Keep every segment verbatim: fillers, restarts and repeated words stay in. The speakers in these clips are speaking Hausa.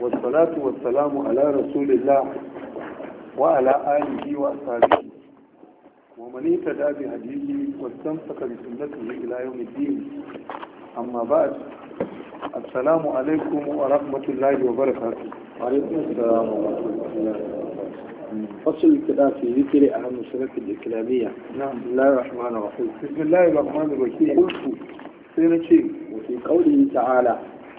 والصلاة والسلام على رسول الله وعلى آله وأصحابه ومن اهتدى بهديه واستمسك بسنته إلى يوم الدين. أما بعد، السلام عليكم ورحمة الله وبركاته. وعليكم السلام ورحمة الله. فصل الكلام في ذكر أهم الشرك الإسلامية. نعم. بسم الله الرحمن الرحيم. بسم الله الرحمن الرحيم. قلت سينشي وفي قوله تعالى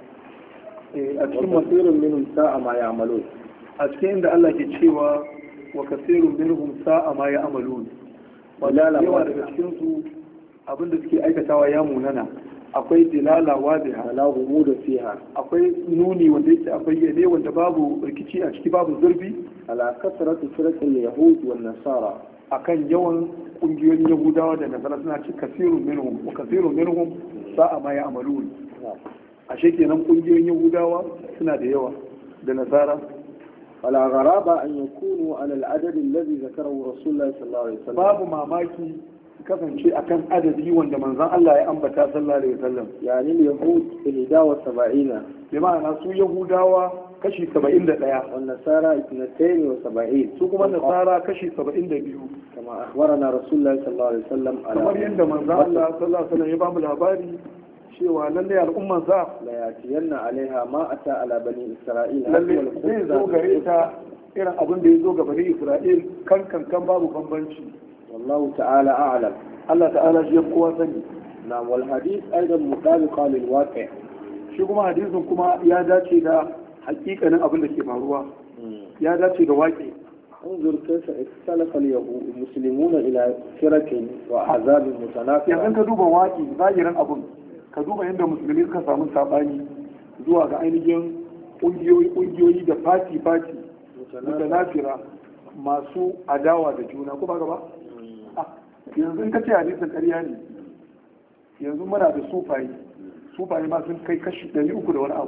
وكثير منهم ساء ما يعملون. أتكين ده الله كتشيوا وكثير منهم ساء ما يعملون. ولا لا yawa daga cikinsu abin da suke aikatawa ya munana. Akwai dilala wadiha, ولا غموض فيها. akwai nuni wanda yake a bayyane wanda babu rikici a ciki, babu zurfi على كثرة فرق اليهود والنصارى. akan yawan kungiyoyin Yahudawa da Nasara suna ci kasirun minhum wa kasirun minhum sa'a ma ya'malun. Ashe kenan kungiyoyin Yahudawa suna da yawa da Nasara. ولا غرابة أن يكونوا على العدد الذي ذكره رسول الله صلى الله عليه وسلم. babu mamaki kasance akan adadi wanda manzon Allah ya ambata sallallahu alaihi wasallam. يعني اليهود إحدى وسبعين bi ma'ana su Yahudawa kashi saba'in da ɗaya, والنصارى اثنتين وسبعين. su kuma Nasara kashi saba'in da biyu. كما أخبرنا رسول الله صلى الله عليه وسلم على kamar yadda manzon Allah sallallahu alaihi wasallam ya bamu labari cewa lalle al'umman sa لا يأتين عليها ما أتى على بني إسرائيل. lalle zai zo gare ta irin abin da ya zo ga bani Isra'il kan kan kan babu bambanci. والله تعالى أعلم. Allah ta'ala shi ya kowa sani. نعم. والحديث أيضا مطابقة للواقع. Shi kuma hadisin kuma ya dace da hakikanin abin da ke faruwa, ya dace da waƙe. انظر كيف اختلف اليهود المسلمون إلى فرق وأحزاب Yanzu متنافرة. ka duba waƙe zahirin abin, ka duba yadda musulmi suka samu sabani zuwa ga ainihin ƙungiyoyi ƙungiyoyi da fati fati da nafira masu adawa da juna, ko ba gaba? Yanzu in ka ce hadisin ƙarya ne, yanzu muna da sufaye sufaye ma sun kai kashi ɗari uku da wani abu,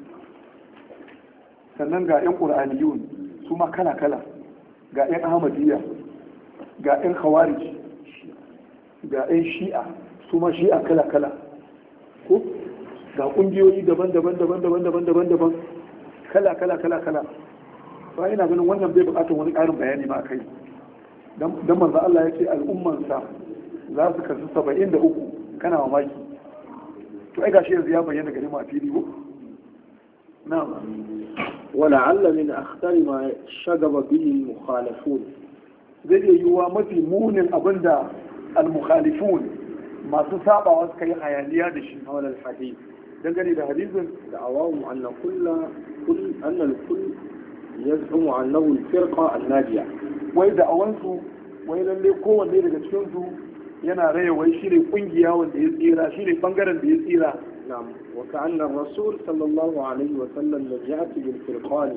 sannan ga 'yan ƙur'aniyun su ma kala kala, ga 'yan ahmadiyya, ga 'yan khawarij, ga 'yan shi'a su ma shi'a kala kala, ko ga ƙungiyoyi daban-daban daban-daban daban-daban daban kala kala kala kala. Ba ina ganin wannan bai buƙatar wani ƙarin bayani ma kai, dan manzo Allah ya ce al'ummansa za su kasu saba'in da uku, kana mamaki. To ai gashi yanzu ya bayyana gari ma fili ko? Na'am. ولعل من أخطر ما شغب به المخالفون. Zai iya yiwuwa mafi munin abinda al-mukhalifun masu sabawa suka yi hayaniya da shi حول الحديث. dangane da hadisin دعواهم أن كل كل أن الكل يزعم أنه الفرقة الناجية. wai da awansu wai lalle kowanne daga cikin su yana raya wai shine kungiya wanda ya tsira, shine bangaren da ya tsira. نعم. وكأن الرسول صلى الله عليه وسلم لم يأتي بالفرقان.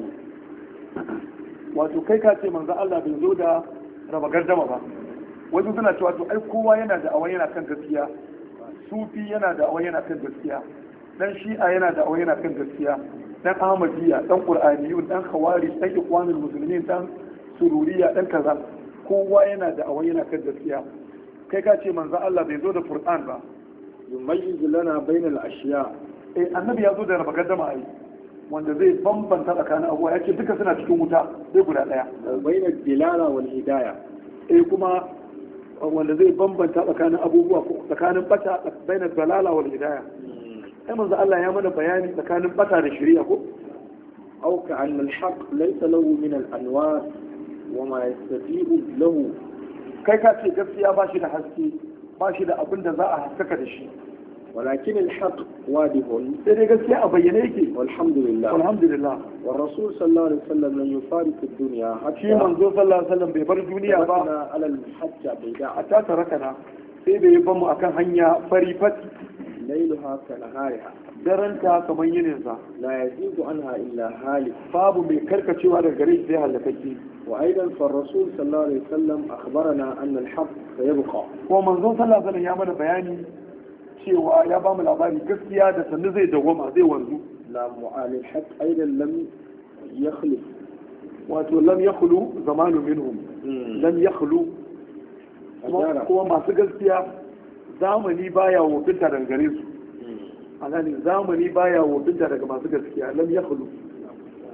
Wato kai ka ce manzo Allah bai zo da raba gardama ba. Wasu suna cewa to ai kowa yana da awan yana kan gaskiya, sufi yana da awan yana kan gaskiya, dan shi'a yana da awan yana kan gaskiya, dan ahmadiyya, dan qur'aniyun, dan khawarij, dan ikhwanul muslimin, dan sururiya, dan kaza, kowa yana da awan yana kan gaskiya. Kai ka ce manzo Allah bai zo da Qur'an ba. يميز لنا بين الأشياء. Eh annabi ya zo da raba gardama ai, wanda zai bambanta tsakanin abubuwa, yake duka suna cikin wuta sai guda daya. وبين الدلالة والهداية. Eh kuma wanda zai bambanta tsakanin abubuwa ko tsakanin bata baina dalala wal hidaya. Sai manzo Allah ya mana bayani tsakanin bata da shari'a ko? أو كأن الحق ليس له من الأنوار وما يستجيب له. Kai ka ce gaskiya ba shi da haske, ba shi da abin da za a haskaka da shi. ولكن الحق واضح. Sai dai gaskiya a bayyane yake. والحمد لله. Alhamdulillah. والرسول صلى الله عليه وسلم لن يفارق الدنيا Shi حتى manzo sallallahu alaihi wasallam bai bar duniya ba تركنا على الحجة بيداء hatta tarakana, sai da ya bamu akan hanya fari fat, ليلها كنهارها daranta kamar yininsa. لا يزيد عنها إلا هالك. Babu mai karkacewa daga gare shi sai halakake. وأيضا فالرسول صلى الله عليه وسلم أخبرنا أن الحق سيبقى. Kuma manzo sallallahu alaihi wasallam ya mana bayani cewa ya bamu labari gaskiya da sannu zai dawwama, zai wanzu. لا معال الحق أيضا لم يخلف. wato lam yakhlu zamanu minhum, lam yakhlu kuma masu gaskiya zamani baya wofinta daga gare su. a gani zamani baya wofinta daga masu gaskiya, lam yakhlu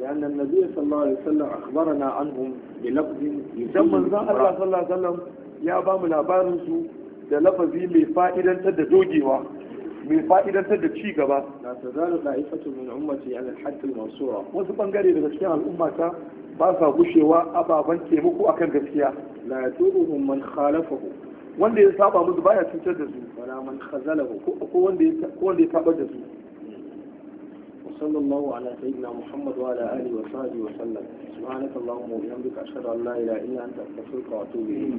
لأن النبي صلى الله عليه وسلم أخبرنا عنهم بلفظ dan manzon Allah sallallahu alaihi wasallam ya ba mu labarin su da lafazi mai fa'idantar da dogewa mai fa'idantar da ci gaba. la tazalu da'ifatu min ummati ala al-hadd al-mansura, wasu bangare daga cikin al'ummata ba sa gushewa ababan taimako akan gaskiya. la yaturuhum man khalafahu, wanda ya saba musu baya cutar da su, wala man khazalahu, ko wanda ya ko wanda ya saba da su. وصلى الله على سيدنا محمد وعلى آله وصحبه وسلم. سبحانك اللهم وبحمدك أشهد أن لا إله إلا أنت أستغفرك وأتوب إليك.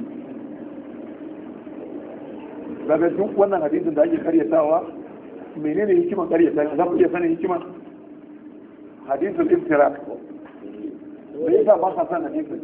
daga duk wannan hadisin da ake karyatawa menene hikiman karyata za ku iya sanin hikiman hadisul iftirak me yasa ba sa san hadisin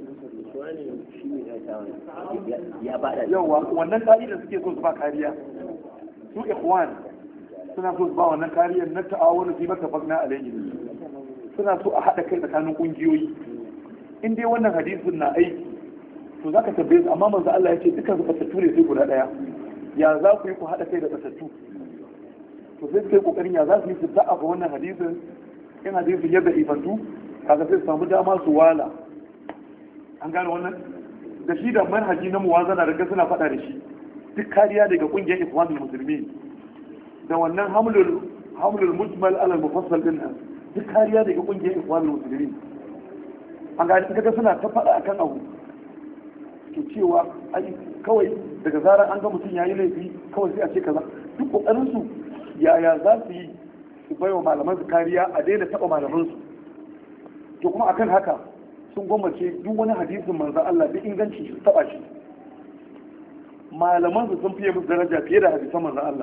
yawa wannan ka'ida suke so su ba kariya su ikhwan suna so su ba wannan kariyar na ta'awunu fi matafaqna alayhi suna so a hada kai tsakanin kungiyoyi in dai wannan hadisin na aiki to zaka tabbaye amma manzo Allah ya ce dukkan su fatattu ne sai guda daya ya za ku yi ku haɗa kai da fatattu to sai suka yi ƙoƙarin ya za su yi su da'afa wannan hadisin in hadisin yadda ifantu kaga sai su samu dama su wala an gane wannan da shi da manhaji na muwazana da suna faɗa da shi duk kariya daga ƙungiyar ikhwanul musulmi da wannan hamlul hamlul mujmal ala mufassal din nan duk kariya daga ƙungiyar ikhwanul musulmi an gane kaga suna ta faɗa akan abu to cewa ai kawai daga zarar an ga mutum ya yi laifi kawai sai a ce kaza duk kokarin su yaya za su yi su bai wa malaman su kariya a daina taba malaman su to kuma akan haka sun gwammace duk wani hadisin manzo Allah duk inganci su taba shi malaman su sun fiye musu daraja fiye da hadisan manzo Allah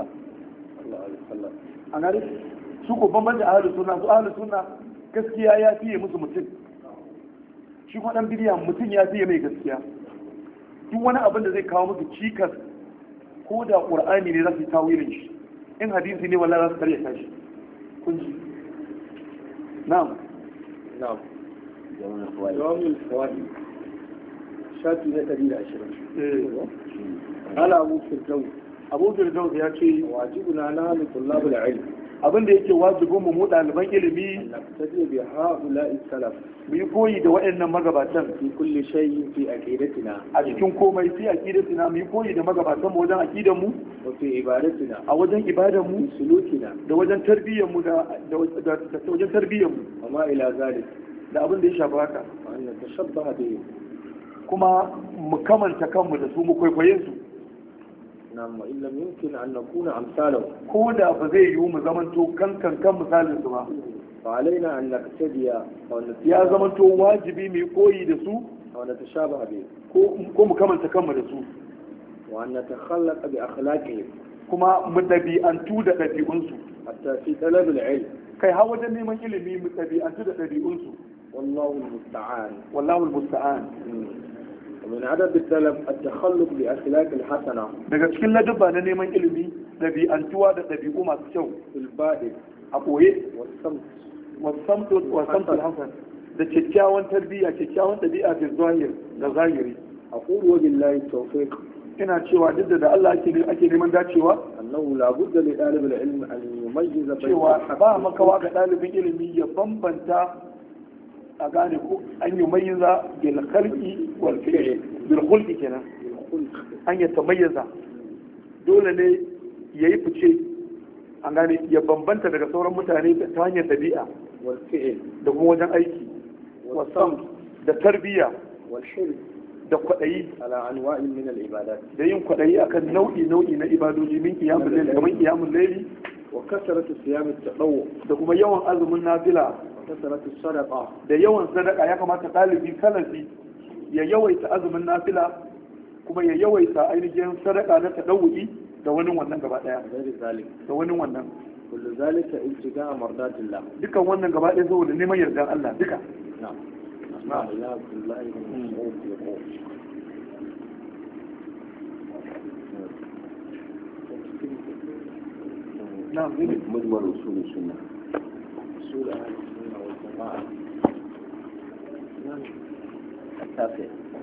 an gane su ko bambanci ahlus sunna su ahlus sunna gaskiya ya fiye musu mutum shi kuma dan bidiya mutum ya fiye mai gaskiya duk wani abin da zai kawo musu cikas ko da ƙur'ani ne za su yi tawilin shi in hadisi ne wallahi za su karyata shi kun ji na'am na'am jawamul fawaid shafi na ɗari da ashirin ala abu firdaus abu firdaus ya ce wajibuna na tullabul ilm abin da yake wajibin mu ɗaliban ilimi naqtadi bi ha'ula'i salaf mu yi koyi da waɗannan magabatan fi kulli shay'in fi aqidatina a cikin komai fi aqidatina mu yi koyi da magabatan mu wajen aqidan mu wa fi ibadatina a wajen ibadan mu sulukina da wajen tarbiyyar mu da da wajen tarbiyyar mu amma ila zalik da abin da ya shafa haka wannan tashabbaha bi kuma mu kamanta kanmu da su mu kwaikwaye su نعم وإن لم يمكن أن نكون أمثاله كودا فزي يوم زمنتو كان كان كان مثال سما فعلينا أن نقتدي يا زمنتو واجبي مي كوي دسو أو نتشابه به ko mu kamanta kanmu da su وأن نتخلق بأخلاقهم kuma mu ɗabi'antu da ɗabi'unsu حتى في طلب العلم kai har wajen neman ilimi mu ɗabi'antu da ɗabi'unsu والله المستعان wallahu almusta'an ومن عدد الطلب التخلق بأخلاق الحسنة daga cikin ladabba na neman ilimi ɗabi'antuwa da ɗabi'u masu kyau في البادئ a ɓoye والصمت والصمت والصمت الحسن da kyakkyawan tarbiyya kyakkyawan ɗabi'a fi zahir da zahiri أقول وبالله التوفيق ina cewa duk da Allah ake ake neman dacewa أنه لا بد لطالب العلم أن يميز بين cewa ba makawa ga ɗalibin ilimi ya bambanta a gane ko an yi mayyaza bil khalqi wal fi'l bil khulqi kenan an ya tamayyaza dole ne yayi fice an gane ya bambanta daga sauran mutane ta hanyar dabi'a wal fi'l da kuma wajen aiki wasam da tarbiyya wal hilm da kwadayi ala anwa'in min al ibadat da yin kwadayi akan nau'i nau'i na ibadoji min qiyamul layl kamar qiyamul layl wa kasratu siyam at tadawwu da kuma yawan azumin nafila kasratu sadaqa da yawan sadaka ya kamata ɗalibi salafi ya yawaita azumin nafila kuma ya yawaita ainihin sadaka na tadawu'i da wani wannan gaba daya da wani wannan kullu zalika ibtida'a mardatillah dukan wannan gaba daya saboda neman yardan Allah duka na'am na'am ila billahi min na'am مجمل اصول السنه اصول اهل السنه والجماعه التاسع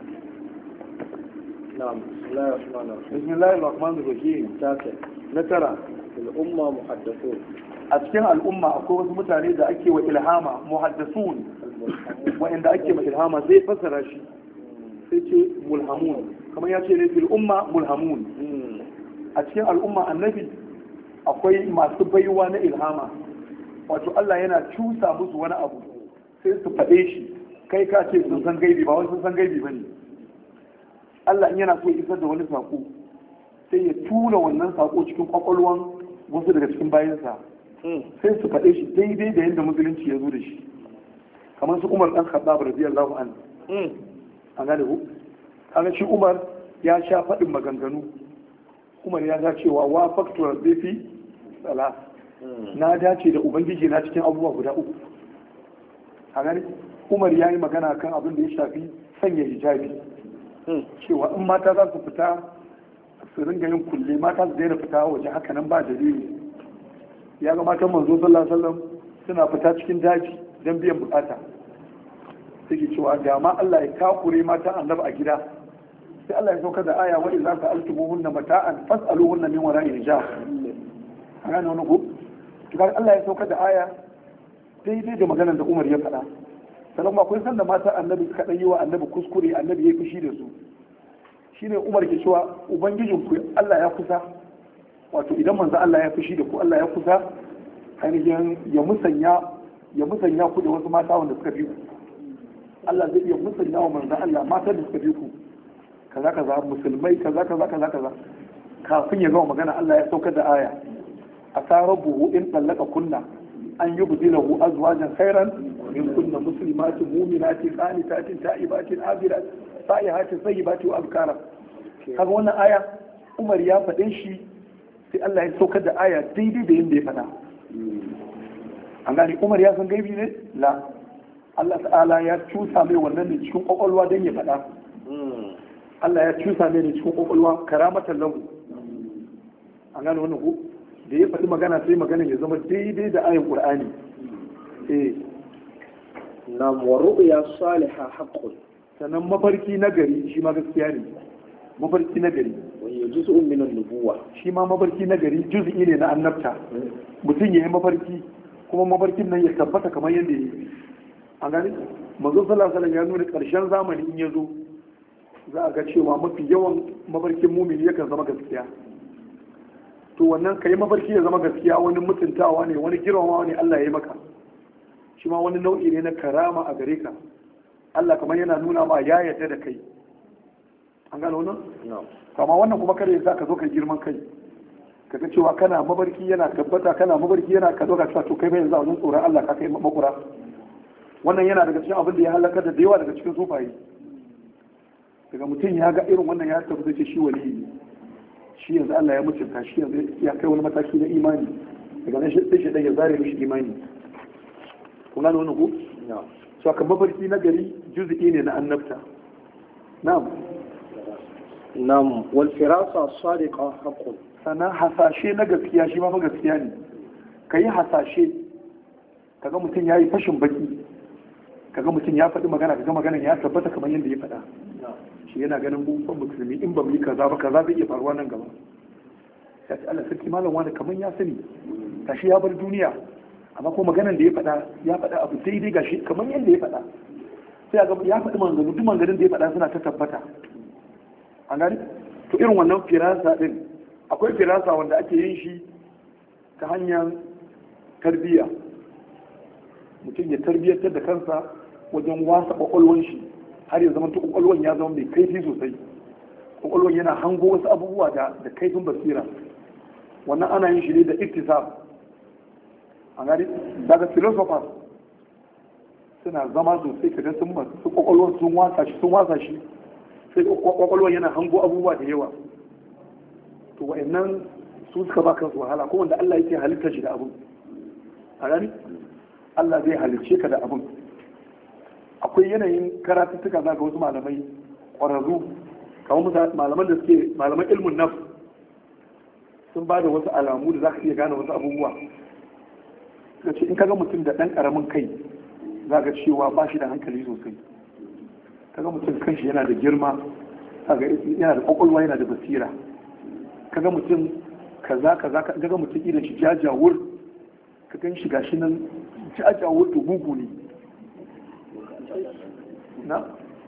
نعم بسم الله الرحمن الرحيم بسم الله الرحمن الرحيم التاسع نترى الأمة محدثون a cikin al'umma akwai wasu mutane da ake wa ilhama muhaddasun wa'anda ake ma ilhama zai fassara shi sai ce mulhamun kamar ya ce ne fil umma mulhamun a cikin al'umma annabi akwai masu baiwa na ilhama wato Allah yana cusa musu wani abu sai su faɗe shi kai ka ce sun san gaibi ba wani sun san gaibi bane Allah in yana so ya isar da wani sako sai ya tura wannan sako cikin kwakwalwan wasu daga cikin bayansa sai su faɗe shi daidai da yadda musulunci ya zo da shi kamar su Umar dan Khattab radiyallahu anhu an gane ku kaga shi Umar ya sha faɗin maganganu Umar ya ga cewa wa faktu rabbi fi salat na dace da ubangiji na cikin abubuwa guda uku a gane Umar ya yi magana kan abin da ya shafi sanya hijabi cewa in mata za su fita su ringa yin kulle mata su daina fita waje haka nan ba dalili ya ga matan manzo sallallahu alaihi wasallam suna fita cikin daji don biyan bukata suke cewa da ma Allah ya kakure mata annabi a gida sai Allah ya sauka da aya wa idza sa'altumuhunna mata'an fas'aluhunna min wara'i hijab a gane wani ko to Allah ya sauka da aya daidai da maganar da Umar ya faɗa sannan akwai sanda mata annabi suka ɗan yi wa annabi kuskure annabi ya fushi da su shine Umar ke cewa ubangijin ku Allah ya kusa wato idan manzo Allah ya fushi da ku Allah ya kusa ainihin ya musanya ya musanya ku da wasu mata wanda suka fi ku Allah zai iya musanya wa manzo Allah mata da suka fi ku kaza kaza musulmai kaza kaza kaza kaza kafin ya gama magana Allah ya saukar da aya asarabuhu in tallaka kunna an yubdilahu azwajan khairan min kunna muslimatin mu'minatin qanitatin ta'ibatin abirat sa'ihatin sayyibatin wa abkara kaga wannan aya Umar ya faɗe shi sai Allah ya saukar da aya daidai da yadda ya faɗa an gani Umar ya san gaibi ne la Allah ta'ala ya cusa mai wannan ne cikin kwakwalwa don ya faɗa Allah ya cusa mai ne cikin kwakwalwa karamatan lahu an gani wannan ko da ya faɗi magana sai magana ya zama daidai da ayin Qur'ani eh na waru'ya salihah haqqun sannan mafarki nagari shi ma gaskiya ne mafarki nagari wani juz'un min an-nubuwa shi ma mafarki nagari juz'i ne na annabta mutum yayin mafarki kuma mafarkin nan ya tabbata kamar yadda yake an gani manzo sallallahu alaihi wasallam ya nuna karshen zamani in yazo za a ga cewa mafi yawan mafarkin mumini yakan zama gaskiya to wannan kai mafarki ya zama gaskiya wani mutuntawa ne wani girmamawa ne Allah ya yi maka shi ma wani nau'i ne na karama a gare ka Allah kamar yana nuna ma ya yarda da kai an gano wannan kama wannan kuma kare za ka zo ka girman kai ka ga cewa kana mabarki yana tabbata kana mabarki yana ka zo ka cewa to kai bai yanzu a wajen tsoron Allah ka kai makura wannan yana daga cikin abin da ya halaka da yawa daga cikin sufaye daga mutum ya ga irin wannan ya tabbata ce shi wali ne shi yanzu Allah ya mutunta shi yanzu ya kai wani mataki na imani daga nan sai shi ya zare mishi imani kun gano wannan ku so kan mafarki na gari juz'i ne na annabta na'am na'am wal firasa sadiqa haqqun sana hasashe na gaskiya shi ma fa gaskiya ne kai hasashe kaga mutum yayi fashin baki kaga mutum ya faɗi magana kaga maganar ya tabbata kamar yadda ya faɗa shi yana ganin mu fa musulmi in ba mu yi kaza ba kaza zai iya faruwa nan gaba ya ce Allah sarki malam wani kamar ya sani tashi ya bar duniya amma ko maganar da ya faɗa ya faɗa abu daidai gashi kamar yadda ya faɗa sai ga ya faɗi maganganu duk maganganun da ya faɗa suna ta tabbata an gani to irin wannan firasa din akwai firasa wanda ake yin shi ta hanyar tarbiyya mutum ya tarbiyyantar da kansa wajen wasa kwakwalwan shi har ya zama kwakwalwan ya zama mai kaifi sosai kwakwalwan yana hango wasu abubuwa da kaifin basira wannan ana yin shi ne da iktisab a gari daga philosophers suna zama sosai kaga sun masu kwakwalwan sun wasa shi sun wasa shi sai kwakwalwan yana hango abubuwa da yawa to wa'annan su suka ba kansu wahala ko wanda Allah yake halitta shi da abun a gani Allah zai halicce ka da abun akwai yanayin karatuttuka za ga wasu malamai ƙwararru kamar malaman da suke malaman ilmin nafs sun ba da wasu alamu da za ka iya gane wasu abubuwa suka ce in kaga mutum da ɗan ƙaramin kai za ga cewa ba shi da hankali sosai kaga mutum kanshi yana da girma yana da ƙwaƙwalwa yana da basira kaga mutum kaza kaza kaga mutum irin shi jajawur ka gan shi gashi nan jajawur to gugu ne na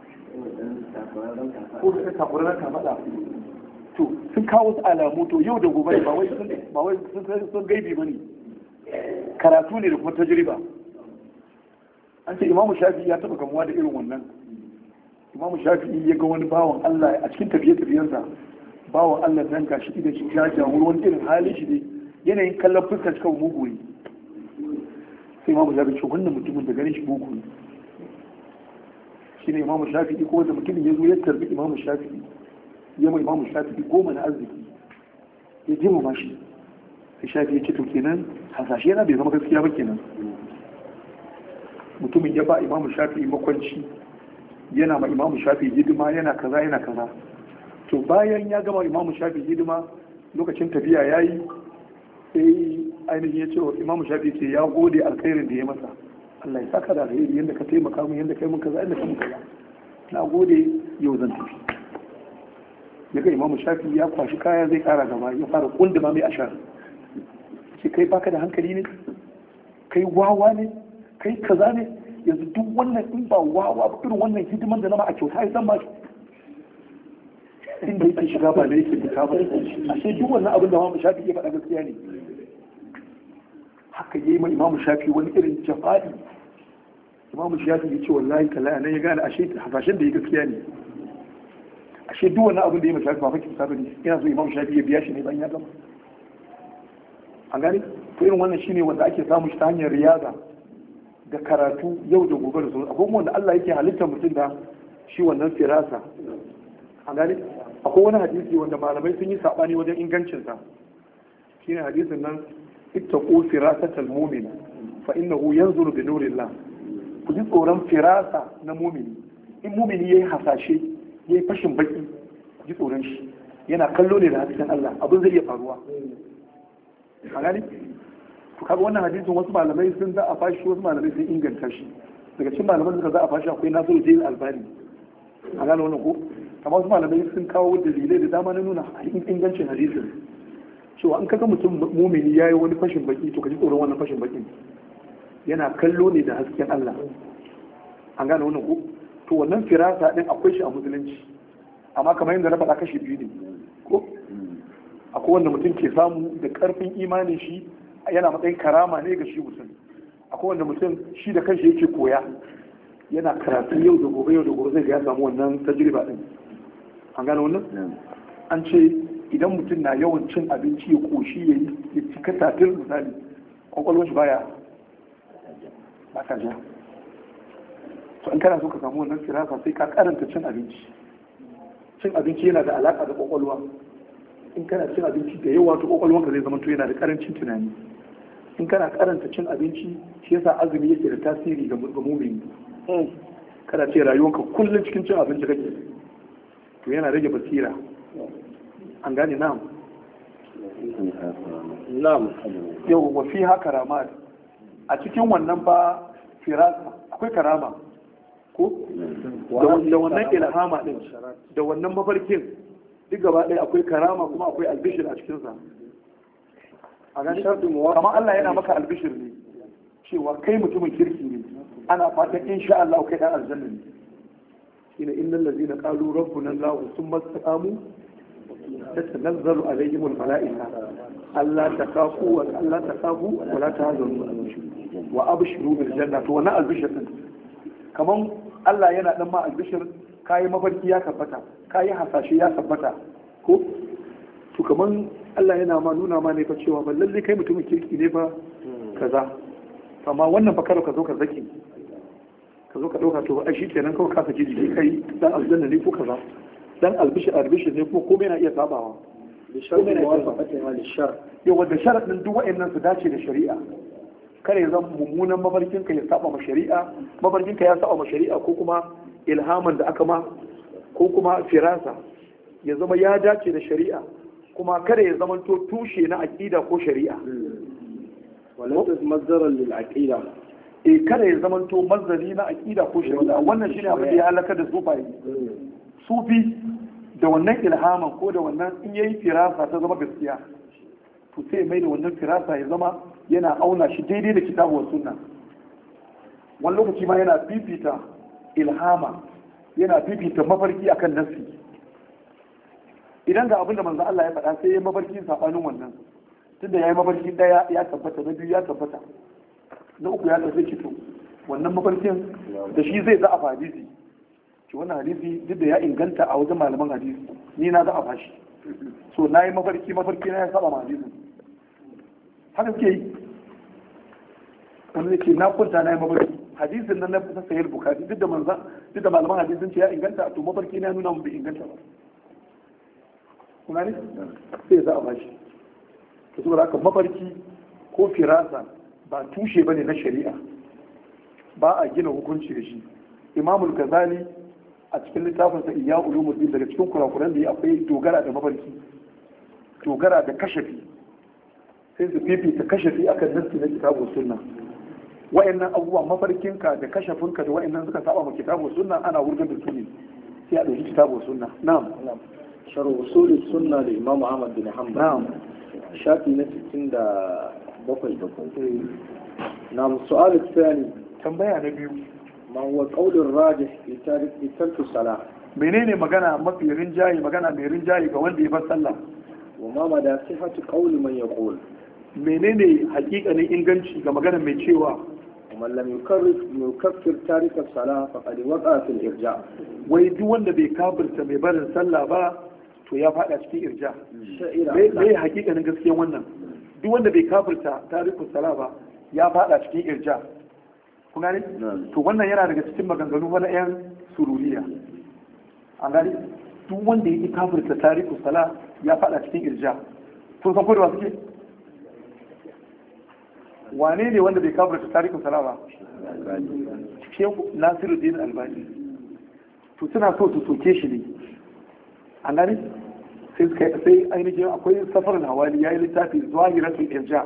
ko da takwarar ka faɗa to sun kawo wasu alamu to yau da gobe ba wai sun ba wai sun sun gaibi bane karatu ne da kuma tajriba an ce imamu shafi'i ya taba gamuwa da irin wannan imamu shafi'i ya ga wani bawan Allah a cikin tafiye-tafiyensa bawan Allah nan gashi idan shi ya jawo wani irin halin shi ne yanayin kallon fuskar shi kawai mugu ne sai imamu shafi'i ce wannan mutumin da ganin shi mugu ne shi ne imamu shafi'i ko wanda mutumin ya zo ya tarbi imamu shafi'i ya mai imamu shafi'i goma na arziki ya girmama shi sai shafi'i ya ce to kenan hasashe yana bai zama gaskiya ba kenan mutumin ya ba imamu shafi'i makwanci yana ma imamu shafi'i hidima yana kaza yana kaza to bayan ya gama imamu shafi'i hidima lokacin tafiya ya yi sai ainihin ya ce wa imamu shafi'i ce ya gode alkhairin da ya masa Allah ya saka da alheri yadda ka taimaka min yadda kai mun kaza yadda ka mun kaza na gode yau zan tafi ya ga imamu shafi'i ya kwashi kaya zai kara gaba ya fara kunduma mai ashar ce kai baka da hankali ne kai wawa ne kai kaza ne yanzu duk wannan in ba wawa ba irin wannan hidiman da na ma a kyauta ya san ba inda yake shiga ba da yake fita ba ashe duk wannan abin da imamu shafi ya faɗa gaskiya ne haka yayi ma imamu shafi wani irin jafa'i imamu shafi ya ce wallahi kala nan ya gane ashe hasashen da ya gaskiya ne ashe duk wannan abin da ya ma shafi ba fa kyauta ba ne ina so imamu shafi ya biya shi ne bayan ya gama an gane to irin wannan shine wanda ake samu shi ta hanyar riyaza da karatu yau da gobe da sauran akwai wanda Allah yake halittar mutum da shi wannan firasa a gani akwai wani hadisi wanda malamai sun yi sabani wajen ingancinsa shine hadisin nan ittaqu firasatal mu'min fa innahu yanzuru bi nurillah ku ji tsoron firasa na mu'mini in mu'mini yayi hasashe yayi fashin baki ku ji tsoron shi yana kallo ne da hasken Allah abin zai iya faruwa a gani to kaga wannan hadisin wasu malamai sun za a fashi wasu malamai sun inganta shi daga cikin malaman da za a fashi akwai Nasiru Jail Albani a gane wannan ko amma wasu malamai sun kawo dalilai da dama na nuna ingancin hadisin cewa an kaga mutum mumini yayi wani fashin baki to kaji tsoron wannan fashin bakin yana kallo ne da hasken Allah an gane wannan ko to wannan firasa din akwai shi a musulunci amma kamar yadda na faɗa kashi biyu ne ko akwai wanda mutum ke samu da ƙarfin imanin shi yana matsayin karama ne ga shi mutum akwai wanda mutum shi da kanshi yake koya yana karatu yau da gobe yau da gobe zai ga ya samu wannan tajriba din an gane wannan an ce idan mutum na yawan cin abinci ya koshi ya yi ya cika tatir misali kwakwalwar shi baya ba ta ja to in kana so ka samu wannan firasa sai ka karanta cin abinci cin abinci yana da alaka da kwakwalwa in kana cin abinci da yawa to kwakwalwanka zai zama to yana da karancin tunani in kana karanta cin abinci shi yasa azumi yake da tasiri ga mumini kana ce rayuwanka kullum cikin cin abinci kake to yana rage basira an gane na'am na'am yau wa fi haka ramad a cikin wannan ba firasa akwai karama ko da wannan ilhama din da wannan mafarkin duk gaba ɗaya akwai karama kuma akwai albishir a cikinsa a gani kamar Allah yana maka albishir ne cewa kai mutumin kirki ne ana fatan insha Allah kai dan aljanna ne shine innal ladina qalu rabbuna Allah thumma istaqamu tatanazzalu alaihim almalaika alla takafu wa alla takafu wa la tahzanu wa abshiru bil janna to wannan albishir din kaman Allah yana dan ma albishir kayi mafarki ya tabbata kayi hasashe ya tabbata ko to kaman Allah yana ma nuna ma ne fa cewa ba lalle kai mutumin kirki ne ba kaza amma wannan fa karo ka zo ka zaki ka zo ka dauka to ai shikenan kawai ka saki jiki kai dan aljanna ne ko kaza dan albishir albishir ne ko komai na iya sabawa da sharri muwafaqati hal shar yau wanda sharadin duk wayannan su dace da shari'a kare ya zama mummunan mafarkin ka ya saba ma shari'a mafarkin ka ya saba ma shari'a ko kuma ilhaman da aka ma ko kuma firasa ya zama ya dace da shari'a kuma kada ya zama to tushe na aqida ko shari'a wala mazdaran lil aqida eh kada ya zama to mazdari na aqida ko shari'a wannan shine abin da ya halaka da sufayi sufi da wannan ilhaman ko da wannan in yayi firasa ta zama gaskiya to sai mai da wannan firasa ya zama yana auna shi daidai da kitabu wa sunna wani lokaci ma yana fifita ilhama yana fifita mafarki akan nassi. Idan ga abinda manzo Allah ya faɗa sai ya mafarki sabanin wannan, tunda yayi mafarki daya ya tabbata, na biyu ya tabbata, na uku ya tabbata kito, wannan mafarkin da shi zai za a hadisi. Ki wannan hadisi duk da ya inganta a wajen malaman hadisi, ni na za a fashi. So na yi mafarki mafarki na ya saba ma hadisin. Haka suke yi. Wanda yake na kwanta na yi mafarki. Hadisin nan na sahih Bukhari duk da manzo duk da malaman hadisin ce ya inganta, to mafarki na nuna mun bai inganta ba. Kuna ne? Sai za a bashi. To saboda haka mafarki ko firasa ba tushe bane na shari'a. Ba a gina hukunci da shi. Imamul Ghazali a cikin littafinsa Ihya Ulumuddin daga cikin kurakuran da ya akwai dogara da mafarki, dogara da kashafi, sai su fifita kashafi akan nassi na kitabu sunna. Wa'annan abubuwa mafarkinka da kashafinka da wa'annan suka saba ma kitabu sunna ana wurgar da su ne sai a ɗauki kitabu sunna. Na'am. Sharh usul sunna da Imam Ahmad bin Hanbal. Na'am. Shafi na sittin da bakwai bakwai. Na'am, su'al tsani. Tambaya na biyu. Ma huwa qaulur rajih li tarki salah. Menene magana mafi rinjayi, magana mai rinjayi ga wanda ya bar sallah? Wa ma mada sihhatu qawli man yaqul. Menene hakikanin inganci ga magana mai cewa man lam yukarrif yukaffir tarika salah faqad waqa fil irja. Wai duk wanda bai kafirta mai barin sallah ba to ya fada cikin irja. Me hakikanin gaskiyan wannan? Duk wanda bai kafirta tariku salah ba ya fada cikin irja. Kun gane? To wannan yana daga cikin maganganu na yan sururiya. An gane? Duk wanda ya kafirta tariku salah ya fada cikin irja. Kun san kodewa suke? Wane ne wanda bai kafirta tariku salah ba? Shehu Nasiruddin Albani. To suna so su soke shi ne. An gane? Sai sai ainihin akwai safarin hawali ya yi littafi Zawahiratul Irja.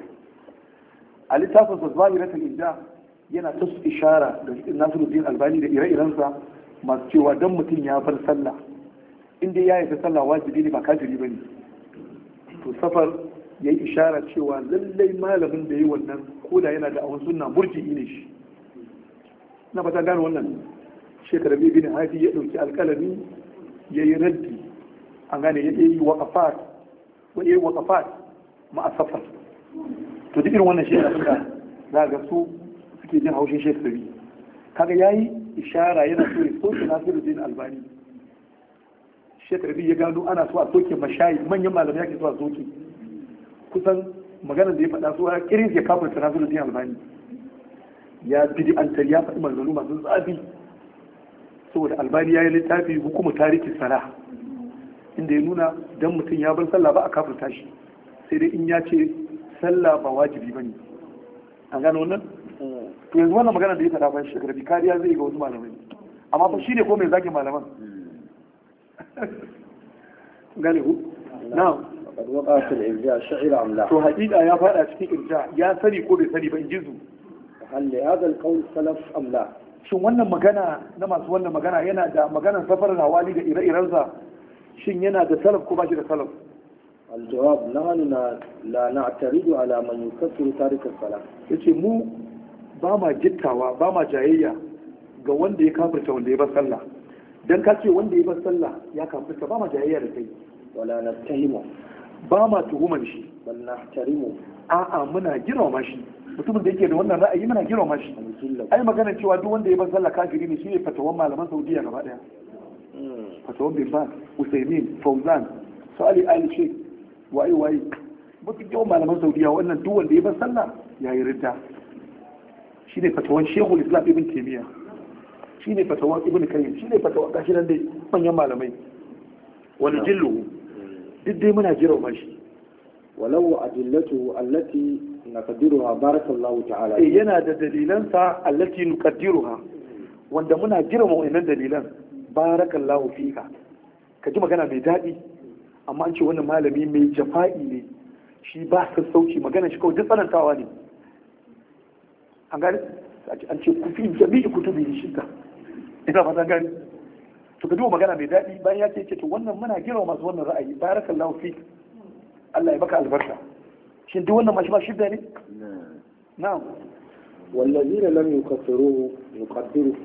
A littafin sa Zawahiratul Irja yana ta ishara da Nasiruddin Albani da ire-irensa masu cewa don mutum ya bar sallah inda ya yi ta sallah wajibi ne ba kafiri ba ne. To safar ya yi ishara cewa lallai malamin da ya yi wannan koda yana da awon sunna murji'i ne shi. Na ba ta gane wannan shekara biyu bin hadi ya ɗauki alƙalami ya yi raddi an gane ya yi waƙafat ya yi waƙafat ma'a safar. To duk irin wannan shi yana suka za ga su suke jin haushin shekari. Kaga ya yi ishara yana so ya soke Nasiruddin Albani. Shekari ya gano ana so a soke mashayi manyan malamai yake so a soke. Kusan maganar da ya faɗa so ya kirin ya kafirta Nasiruddin Albani. Ya bidi an tar ya faɗi maganganu masu zafi. Saboda Albani ya yi littafi hukumu tarihi salah inda ya nuna dan mutum ya bar sallah ba a kafirta shi. Sai dai in ya ce sallah ba wajibi bane. An gano wannan? To yanzu wannan magana da ya faɗa bayan shekara bi kariya zai ga wasu malamai amma fa shi ne ko mai zagin malaman gane ku na'am qad waqa fil irja sha'ira am la. To haƙiƙa ya faɗa cikin irja ya sani ko bai sani ba in jizu. hal li hadha al qawl salaf am la. Shin wannan magana na masu wannan magana yana da maganar safarin hawali da ire-irensa shin yana da salaf ko ba shi da salaf? الجواب نحن لا نعترض على من يكفر تارك الصلاة. yace mu ba ma gittawa ba ma jayayya ga wanda ya kafirta wanda ya bar sallah dan ka ce wanda ya bar sallah ya kafirta ba ma jayayya da kai wala nattahimu ba ma tuhuman shi bal nahtarimu a'a muna girmama shi mutumin da yake da wannan ra'ayi muna girmama shi. Ai magana cewa duk wanda ya bar sallah kafiri ne shine fatawan malaman Saudiya gaba daya. Fatawan bin Baz, Usaimin, Fauzan, Salih Ali Sheikh waye waye mafi yawan malaman Saudiya wannan duk wanda ya bar sallah yayi ridda. Shine fatawan Sheikhul Islam Ibn Taymiyyah, shine fatawan Ibn Qayyim, shine fatawan gashi nan dai manyan malamai. Wani jillu duk dai muna girmama shi. walau adillatu allati naqdiruha barakallahu ta'ala. Eh yana da dalilansa allati nuqaddiruha wanda muna girmama wannan dalilan barakallahu fika. Ka ji magana mai daɗi amma an ce wannan malami mai jafa'i ne shi ba sassauci magana shi kawai duk tsanantawa ne. An gani an ce kufi jami'i kutubi shidda ina fata gani to ka duba magana mai daɗi bayan ya ce ce to wannan muna girmama masu wannan ra'ayi barakallahu fika Allah ya baka albarka. Shin duk wannan mashi ba shidda ne? Na'am. Wallazina lam yukaffiruhu nuqaddiru.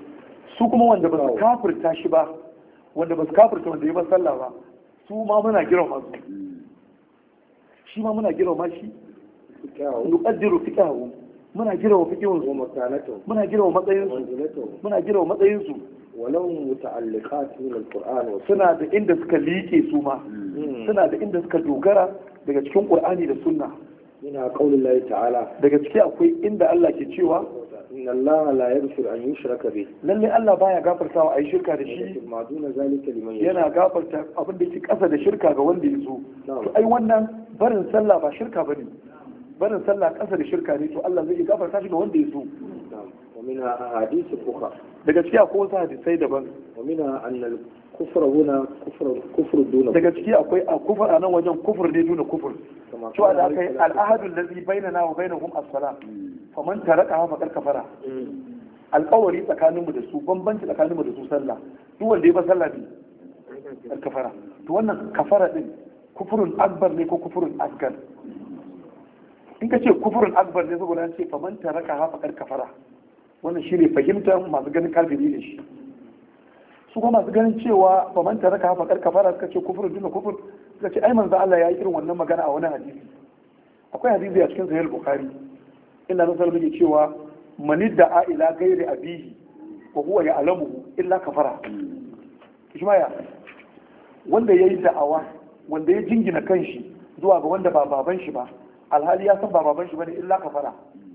su kuma wanda ba su kafirta shi ba wanda ba su kafirta wanda ya ba sallah ba su ma muna girma su shi ma muna girma shi nuqaddiru fiqahu muna girma fiqhun su muna girma matsayin su muna girma matsayin su walau muta'alliqat min al-Qur'an wa suna da inda suka liƙe su ma suna da inda suka dogara daga cikin Qur'ani da Sunna ina qaulillahi ta'ala daga ciki akwai inda Allah ke cewa inna Allah la yaghfiru an yushraka bih lalle Allah baya gafartawa ayi shirka da shi ma duna zalika liman yana gafarta abin da yake kasa da shirka ga wanda ya so to ai wannan barin sallah ba shirka bane barin sallah kasa da shirka ne to Allah zai gafarta shi ga wanda ya so ومنها أحاديث أخرى daga ciki akwai wasu hadisai daban ومنها أن الكفر هنا كفر كفر دون daga ciki akwai a kufur a nan wajen kufur ne duna kufur cewa da aka yi al'ahadu allazi bainana wa bainahum as-salam faman taraka fa kafara alƙawari tsakaninmu da su bambanci tsakaninmu da su sallah duk wanda ya ba sallah ne kafara to wannan kafara din kufurun akbar ne ko kufurun asgar in ka ce kufurun akbar ne saboda an ce faman taraka fa kafara wannan shi ne fahimtar masu ganin kafiri ne shi su kuma masu ganin cewa ba man taraka hafa karka fara suka ce kufur duna kufur suka ce ai manzo Allah ya yi irin wannan magana a wani hadisi akwai hadisi a cikin sahih bukhari inda nan sallallahu alaihi cewa man da'a ila ghairi abihi wa huwa ya'lamuhu illa kafara kishmaya wanda yayi da'awa wanda ya jingina kanshi zuwa ga wanda ba baban shi ba alhali ya san ba baban shi bane illa kafara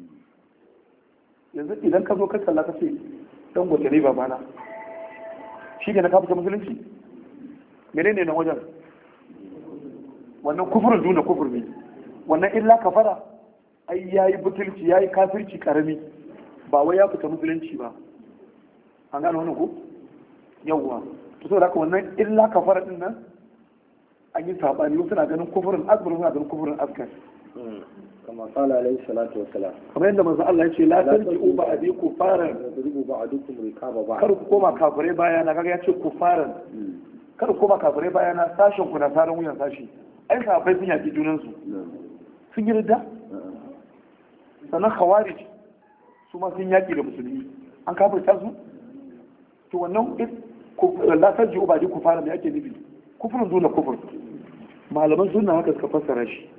yanzu idan ka zo ka kalla ka ce dan gote ne babana shi ke na kafa musulunci menene nan wajen wannan kufurin duna kufur ne wannan illa kafara ai yayi butulci yayi kafirci karami ba wai ya fita musulunci ba an gano wannan ko yawwa to saboda haka wannan illa kafara din nan an yi sabani wasu na ganin kufurin akbar wasu na ganin kufurin asgar كما قال عليه الصلاة والسلام كما عندما قال الله يقول لا ترجعوا بعدي كفارا يضرب بعضكم رقاب بعض kar ku koma kafirai bayana kaga ya ce kufaran kar ku koma kafirai bayana sashen ku na saran wuyan sashi ai sahabbai sun yaki junan su sun yi ridda sannan khawarij su ma sun yaki da musulmi an kafirta su to wannan la tarji'u ba'di kufaran me ake nufi kufrun duna kufur malaman sunna haka suka fassara shi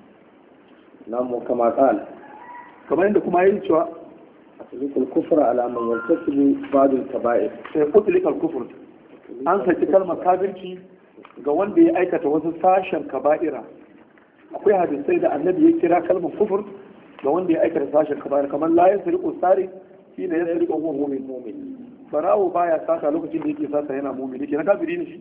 namu kama qala kamar yadda kuma yayin cewa atlikul kufra ala man yartakibu ba'd al-kaba'ir sai utlikal kufr an saki kalmar kafirci ga wanda ya aikata wasu sashen kaba'ira akwai hadisai da annabi ya kira kalmar kufur ga wanda ya aikata sashen kaba'ira kamar la yasriqu sari shi ne yasriqu huwa mu'min barawo baya sata lokacin da yake sata yana mu'min yake na kafiri ne shi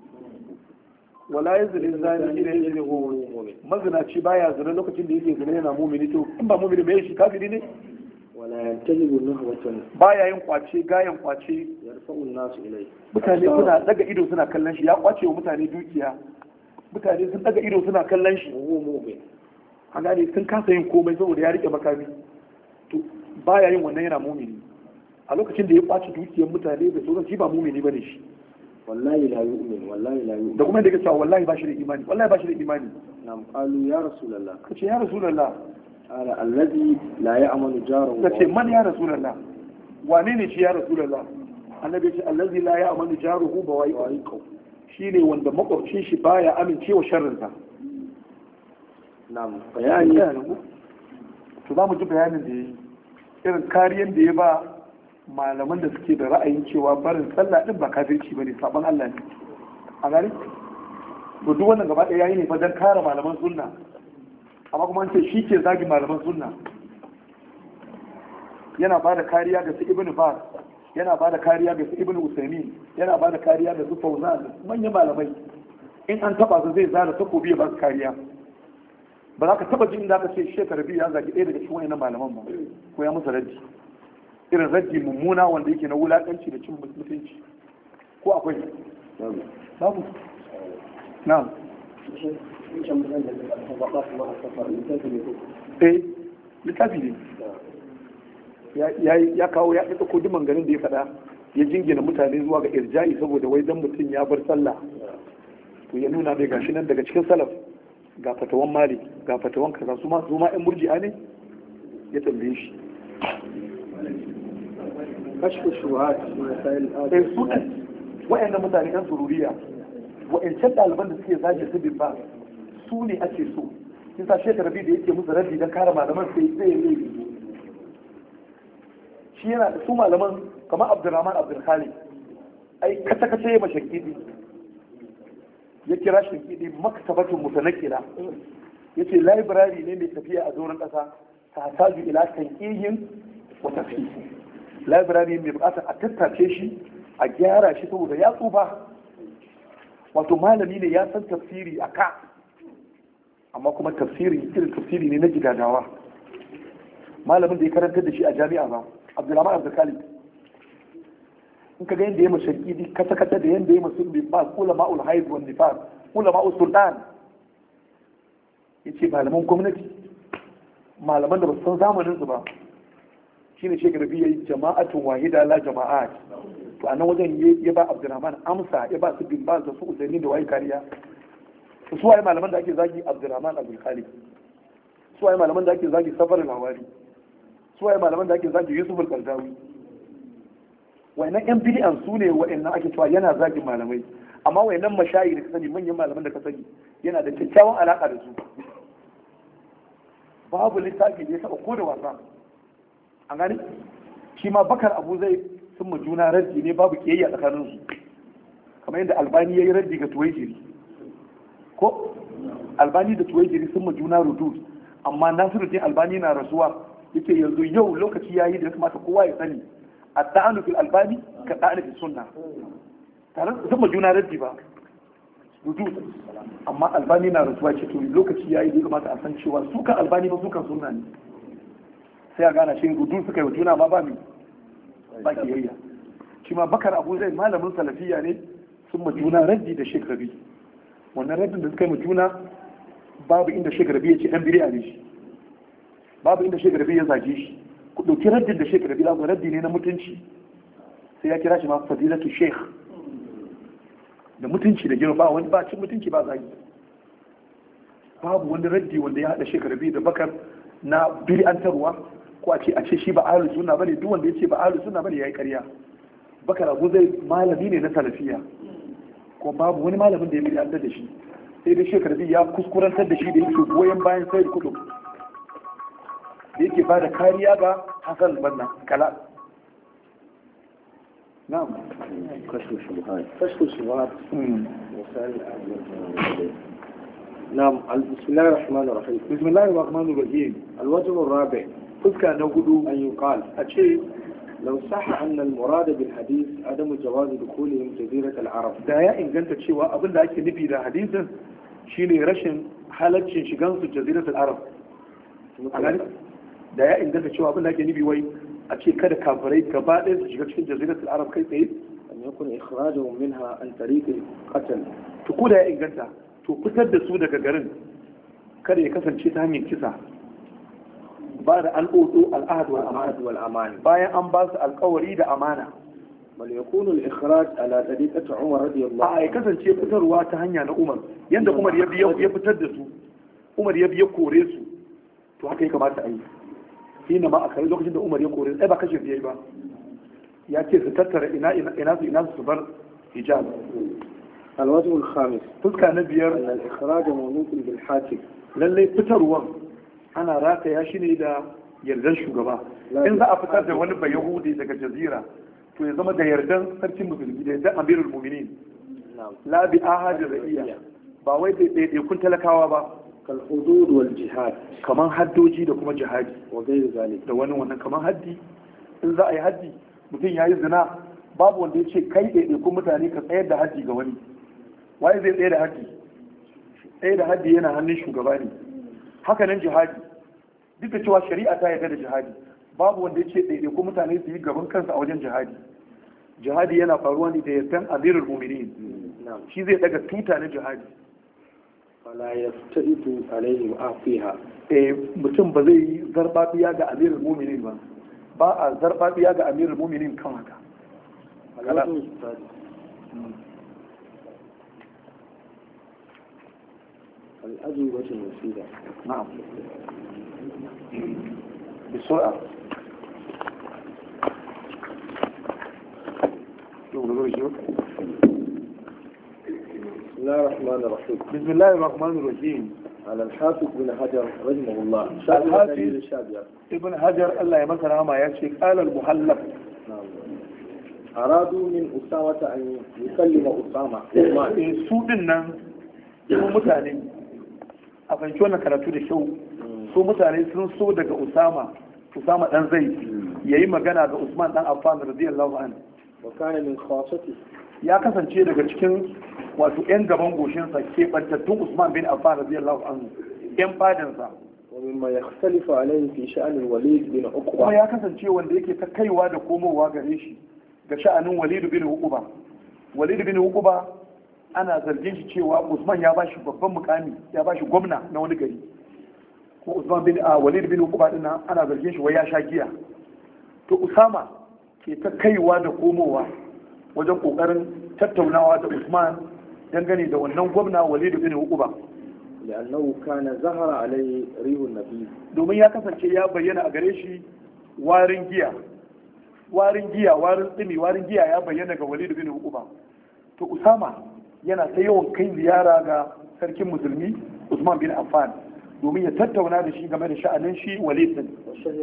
wala yazli zani shi ne yake huwa mu'min mazinaci baya zina lokacin da yake zina yana mu'min to in ba mu'min bai shi kafiri ne wala yantajibu nahwatan baya yin kwace gayan kwace yarfa'u an-nasu ilay mutane suna daga ido suna kallon shi ya kwace wa mutane dukiya mutane sun daga ido suna kallon shi a gane sun kasa yin komai saboda ya rike makami to baya yin wannan yana mumini a lokacin da ya kwace dukiyar mutane da sauran shi ba mumini bane shi wallahi la yu'min wallahi la yu'min da kuma yadda yake cewa wallahi ba shi da imani wallahi ba shi da imani nam qalu ya rasulullah kace ya rasulullah ala allazi la ya'manu jaruhu kace man ya rasulullah wane ne shi ya rasulullah annabi ya ce allazi la ya'manu jaruhu ba wai shi ne wanda makwabcin shi baya amincewa sharrinsa nam bayani to za mu ji bayanin da ya yi irin kariyar da ya ba malaman da suke da ra'ayin cewa barin sallah din ba kafirci bane saban Allah ne a gari to duk wannan gaba ɗaya yayi ne fa dan kare malaman sunna amma kuma an ce shi ke zagi malaman sunna yana ba da kariya ga su ibnu Baz yana ba da kariya ga su ibnu Usaimin yana ba da kariya ga su Fauzan manyan malamai in an taba su zai zara takobi ya ba su kariya ba za ka taba jin da aka ce shekara biyu ya zagi ɗaya daga cikin wani malaman ba ko ya musu raddi irin raddi mummuna wanda yake na wulaƙanci da cin mutunci ko akwai babu na'am eh littafi ne ya kawo ya ɗauko duk manganin da ya faɗa ya jingina mutane zuwa ga irja'i saboda wai dan mutum ya bar sallah to ya nuna mai gashi nan daga cikin salaf ga fatawan mali ga fatawan kaza su ma su ma ɗan murji'a ne ya tambaye shi kashfu shuhat masail eh su ɗin wa'annan mutane yan sururiya wa'ancan ɗaliban da suke zage su bin ba su ne ake so in sa shekara biyu da yake musu raddi don kare malaman sai zai yi shi yana su malaman kamar abdurrahman abdulkhali ai kata kata ya mashakidi ya kira shakidi maktabatun mutanakila ya ce library ne mai tafiya a doron ƙasa ta hataju ila tanqihin wa tafsir library mai buƙatar a tattace shi a gyara shi saboda ya tsufa wato malami ne ya san tafsiri a ka amma kuma tafsiri irin tafsiri ne na gidadawa malamin da ya karantar da shi a jami'a ba abdulrahman abdulkhalid in ka ga yadda ya mashakidi kata kata da yadda ya masu ba kula ma'ul haid wa nifas kula ma'ul sultan ya ce malaman gwamnati malaman da ba su san zamanin su ba shine shekara biyu yayi jama'atun wahida la jama'at to a nan wajen ya ba abdulrahman amsa ya ba su bin ba da su usaini da wayi kariya su waye malaman da ake zagi abdulrahman abdulkhalid su waye malaman da ake zagi safar al-hawari su waye malaman da ake zagi yusuf al-qardawi wayannan yan bid'an su ne wayannan ake cewa yana zagin malamai amma wayannan mashayi da ka sani manyan malaman da ka sani yana da kyakkyawan alaka da su babu littafi da ya taba ko da wasa an gani shi ma bakar abu zai sun ma juna raddi ne babu kiyayya tsakanin su kamar yadda albani ya yi raddi ga tuwaijiri ko albani da tuwaijiri sun ma juna rudud amma nasiruddin albani na rasuwa yake yanzu yau lokaci yayi da ya kamata kowa ya sani a ta'anu fil albani ka ta'anu fil sunna tare sun ma juna raddi ba rudud amma albani na rasuwa ce to lokaci yayi da ya kamata a san cewa su kan albani ba su kan sunna ne sai a gana shi rudu suka yi wa juna ma ba mi ba kiyayya shi ma bakar abu zai malamin salafiya ne sun ma juna raddi da shekarabi wannan raddin da suka yi ma juna babu inda shekarabi ya ce dan biri'a ne shi babu inda shekarabi ya zage shi ku ɗauki raddin da shekarabi za ku raddi ne na mutunci sai ya kira shi ma fadilatu sheikh da mutunci da girma ba wani ba cin mutunci ba zagi babu wani raddi wanda ya haɗa shekarabi da bakar na bid'antarwa ko a ce a ce shi ba ahlus sunna bane duk wanda yace ba ahlus sunna bane yayi ƙarya bakar abu zai malami ne na salafiya ko babu wani malamin da ya bid'antar da shi sai dai shekara biyu ya kuskurantar da shi da yake goyon bayan sayar kudu da yake ba da kariya ga hasan banna kala na'am kashfu shubuhat kashfu shubuhat misali نعم بسم الله الرحمن الرحيم بسم الله الرحمن الرحيم الوجه الرابع فذكر نقول أن يقال أشيء لو صح أن المراد بالحديث عدم جواز دخولهم جزيرة العرب da ya inganta cewa abin da ake nufi da hadisin shine rashin halaccin shigan su jaziratul arab da ya inganta cewa abin da ake nufi wai a ce kada kafirai gaba ɗaya su shiga cikin jaziratul arab kai tsaye an yakun ikhrajuhum minha an tariq al-qatl to ko da ya inganta to fitar da su daga garin kada ya kasance ta hanyar kisa ba da an odo al'ahad wal amana bayan an ba su alkawari da amana bal yakunu al-ikhraj ala tariqati Umar radiyallahu a ya kasance fitarwa ta hanya na Umar yanda Umar ya biya ya fitar da su Umar ya biya kore su to haka ya kamata a yi shine ma a kai lokacin da Umar ya kore sai ba kashe biyayi ba ya ce su tattara ina ina su ina su bar hijab الوجه الخامس fuska na biyar أن الإخراج منوط بالحاكم lallai fitarwar ana rataya shi ne da yardan shugaba in za a fitar da wani bai yahudi daga jazira to ya zama da yardan sarkin musulmi da yardan amirul muminin la bi ahadi ra'iya ba wai da ɗaiɗaikun talakawa ba kal hudud wal jihad kaman haddoji da kuma jihadi wa ghayr zalik da wani wannan kaman haddi in za a yi haddi mutum ya yi zina babu wanda ya ce kai ɗaiɗaikun mutane ka tsayar da haddi ga wani waye zai tsaye da haddi tsaye da haddi yana hannun shugaba ne haka nan jihadi duk da cewa shari'a ta yarda da jihadi babu wanda ya ce ɗaiɗai ko mutane su yi gaban kansa a wajen jihadi jihadi yana faruwa ne da yardan amirul mu'minin shi zai daga tuta na jihadi fala yaftaitu alaihim afiha eh mutum ba zai yi zarbabiya ga amirul mu'minin ba ba a zarbabiya ga amirul mu'minin kan haka الأجوبة المفيدة نعم بسرعة بسم الله الرحمن الرحيم بسم الله الرحمن الرحيم على الحافظ بن حجر رحمه الله الحافظ ابن حجر الله يمسر ما يشي قال المحلب أرادوا من أسامة أن يكلم أسامة su din nan su mutane a fahimci wannan karatu da kyau su mutane sun so daga Usama Usama dan Zaid yayi magana ga Usman dan Affan radiyallahu anhu wa kana min khassati ya kasance daga cikin wato yan gaban goshin sa ke bantattun Usman bin Affan radiyallahu anhu yan fadan sa wa mimma yakhtalifu alayhi fi sha'n al-Walid bin Uqba kuma ya kasance wanda yake ta kaiwa da komowa gare shi ga sha'anin Walid bin Uqba Walid bin Uqba ana zargin shi cewa Usman ya bashi babban mukami ya bashi gwamna na wani gari ko Usman bin a Walid bin Uqba din ana zargin shi wai ya sha giya to Usama ke ta kaiwa da komowa wajen kokarin tattaunawa da Usman dangane da wannan gwamna Walid bin Uqba لأنه كان ظهر عليه ريح النبي domin ya kasance ya bayyana a gare shi warin giya warin giya warin tsimi warin giya ya bayyana ga Walid bin Uqba to Usama yana ta yawan kai ziyara ga sarkin musulmi Usman bin Affan domin ya tattauna da shi game da sha'anin shi Walid din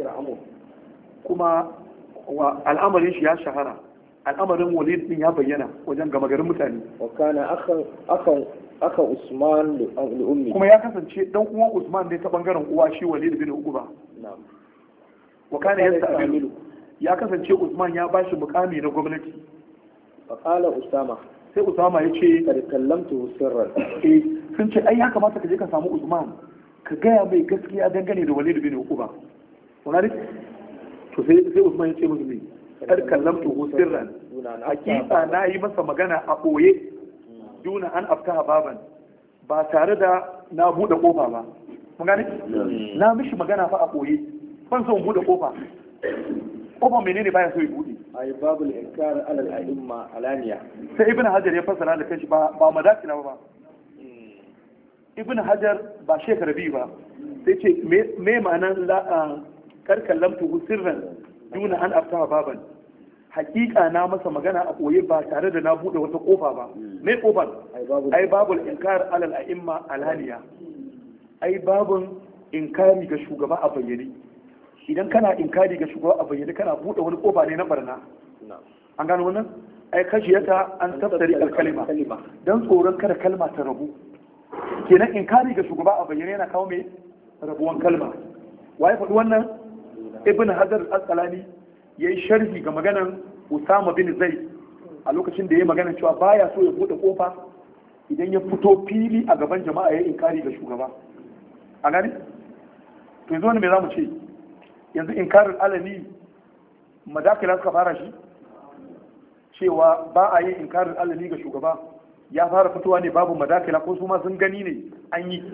kuma al'amarin shi ya shahara al'amarin Walid din ya bayyana wajen gama garin mutane wa kana akhan akhan aka Usman li ummi kuma ya kasance dan uwan Usman ne ta bangaren uwa shi Walid bin Uqba na'am wa kana yasta'milu ya kasance Usman ya bashi mukami na gwamnati fa qala Usama sai Usama ya ce kad kallamtu sirran eh sun ce ai ya kamata ka je ka samu Usman ka gaya mai gaskiya dangane da Walid bin Uqba wani to sai sai Usman ya ce musu ne kad kallamtu sirran hakika na yi masa magana a boye duna an aftaha baban ba tare da na bude kofa ba mun gane na mishi magana fa a boye ban so in bude kofa kofa menene baya so ya bude ay babul inkar ala al-a'imma alaniya sai ibn hajar ya fassara da kanshi ba ba madakila ba ibn hajar ba shekara biyu ba sai ce me ma'anan la karkan lamtu sirran duna an aftaha baban hakika na masa magana a koye ba tare da na bude wata kofa ba me kofar ai babul inkar alal a'imma alhaliya ai babun inkari ga shugaba a bayyane idan kana inkari ga shugaba a bayyane kana bude wani kofa ne na barna an gano wannan ai kashiyata an tafsiri al-kalima dan tsoron kada kalma ta rabu kenan inkari ga shugaba a bayyane yana kawo mai rabuwan kalma waye faɗi wannan ibn hajar al-asqalani ya yi sharhi ga maganan Usama bin Zaid a lokacin da ya magana cewa baya so ya bude kofa idan ya fito fili a gaban jama'a ya inkari ga shugaba a gani to yanzu wani me zamu ce yanzu inkarin alani madakila suka fara shi cewa ba a yin inkarin alani ga shugaba ya fara fitowa ne babu madakila ko su ma sun gani ne an yi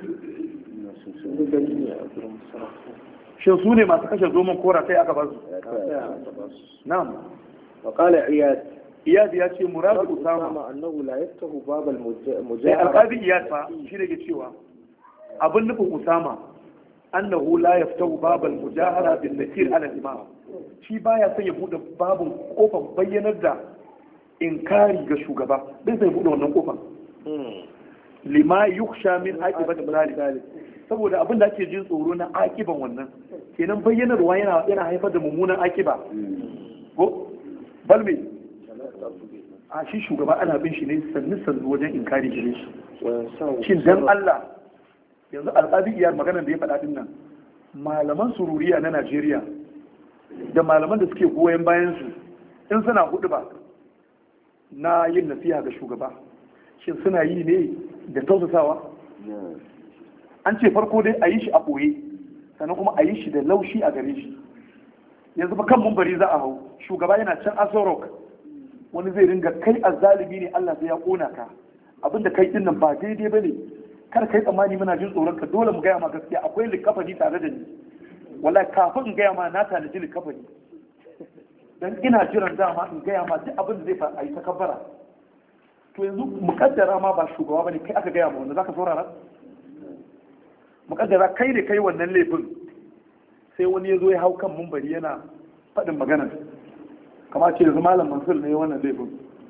shin su ne masu kashe zoman kora sai aka basu na'am wa qala iyad iyad ya ce muradu usama annahu la yaftahu bab al sai mujahara alqabi iyad fa shi ne ke cewa abin nufin usama annahu la yaftahu bab al mujahara bin nakir ala imam shi baya son ya bude babun kofar bayyanar da inkari ga shugaba bai sai bude wannan kofar lima yukhsha min aqibati zalik saboda abin da ake jin tsoro na akiban wannan kenan bayyanarwa yana yana haifar da mummunan akiba ko balme a shi shugaba ana bin shi ne sannu sannu wajen inkari gare shi shin dan Allah yanzu alƙadi iyar maganar da ya faɗa din nan malaman sururiya na Najeriya da malaman da suke goyon bayan su in suna hudu ba na yin nasiha ga shugaba shin suna yi ne da tausasawa an ce farko dai a yi shi a ɓoye sannan kuma a yi shi da laushi a gare shi yanzu ba kan mumbari za a hau shugaba yana can asorok wani zai ringa kai azzalimi ne Allah sai ya kona ka abinda kai din nan ba daidai bane kar kai tsammani muna jin tsoron ka dole mu gaya ma gaskiya akwai likafani tare da ni wallahi kafin in gaya ma na tanaji likafani dan ina jiran dama in gaya ma duk abin da zai faru a yi takabbara to yanzu mukaddara ma ba shugaba bane kai aka gaya ma wanda zaka saurara mukaddara kai da kai wannan laifin sai wani ya zo ya hau kan mumbari yana faɗin magana kamar ce yanzu malam mansur ne wannan laifin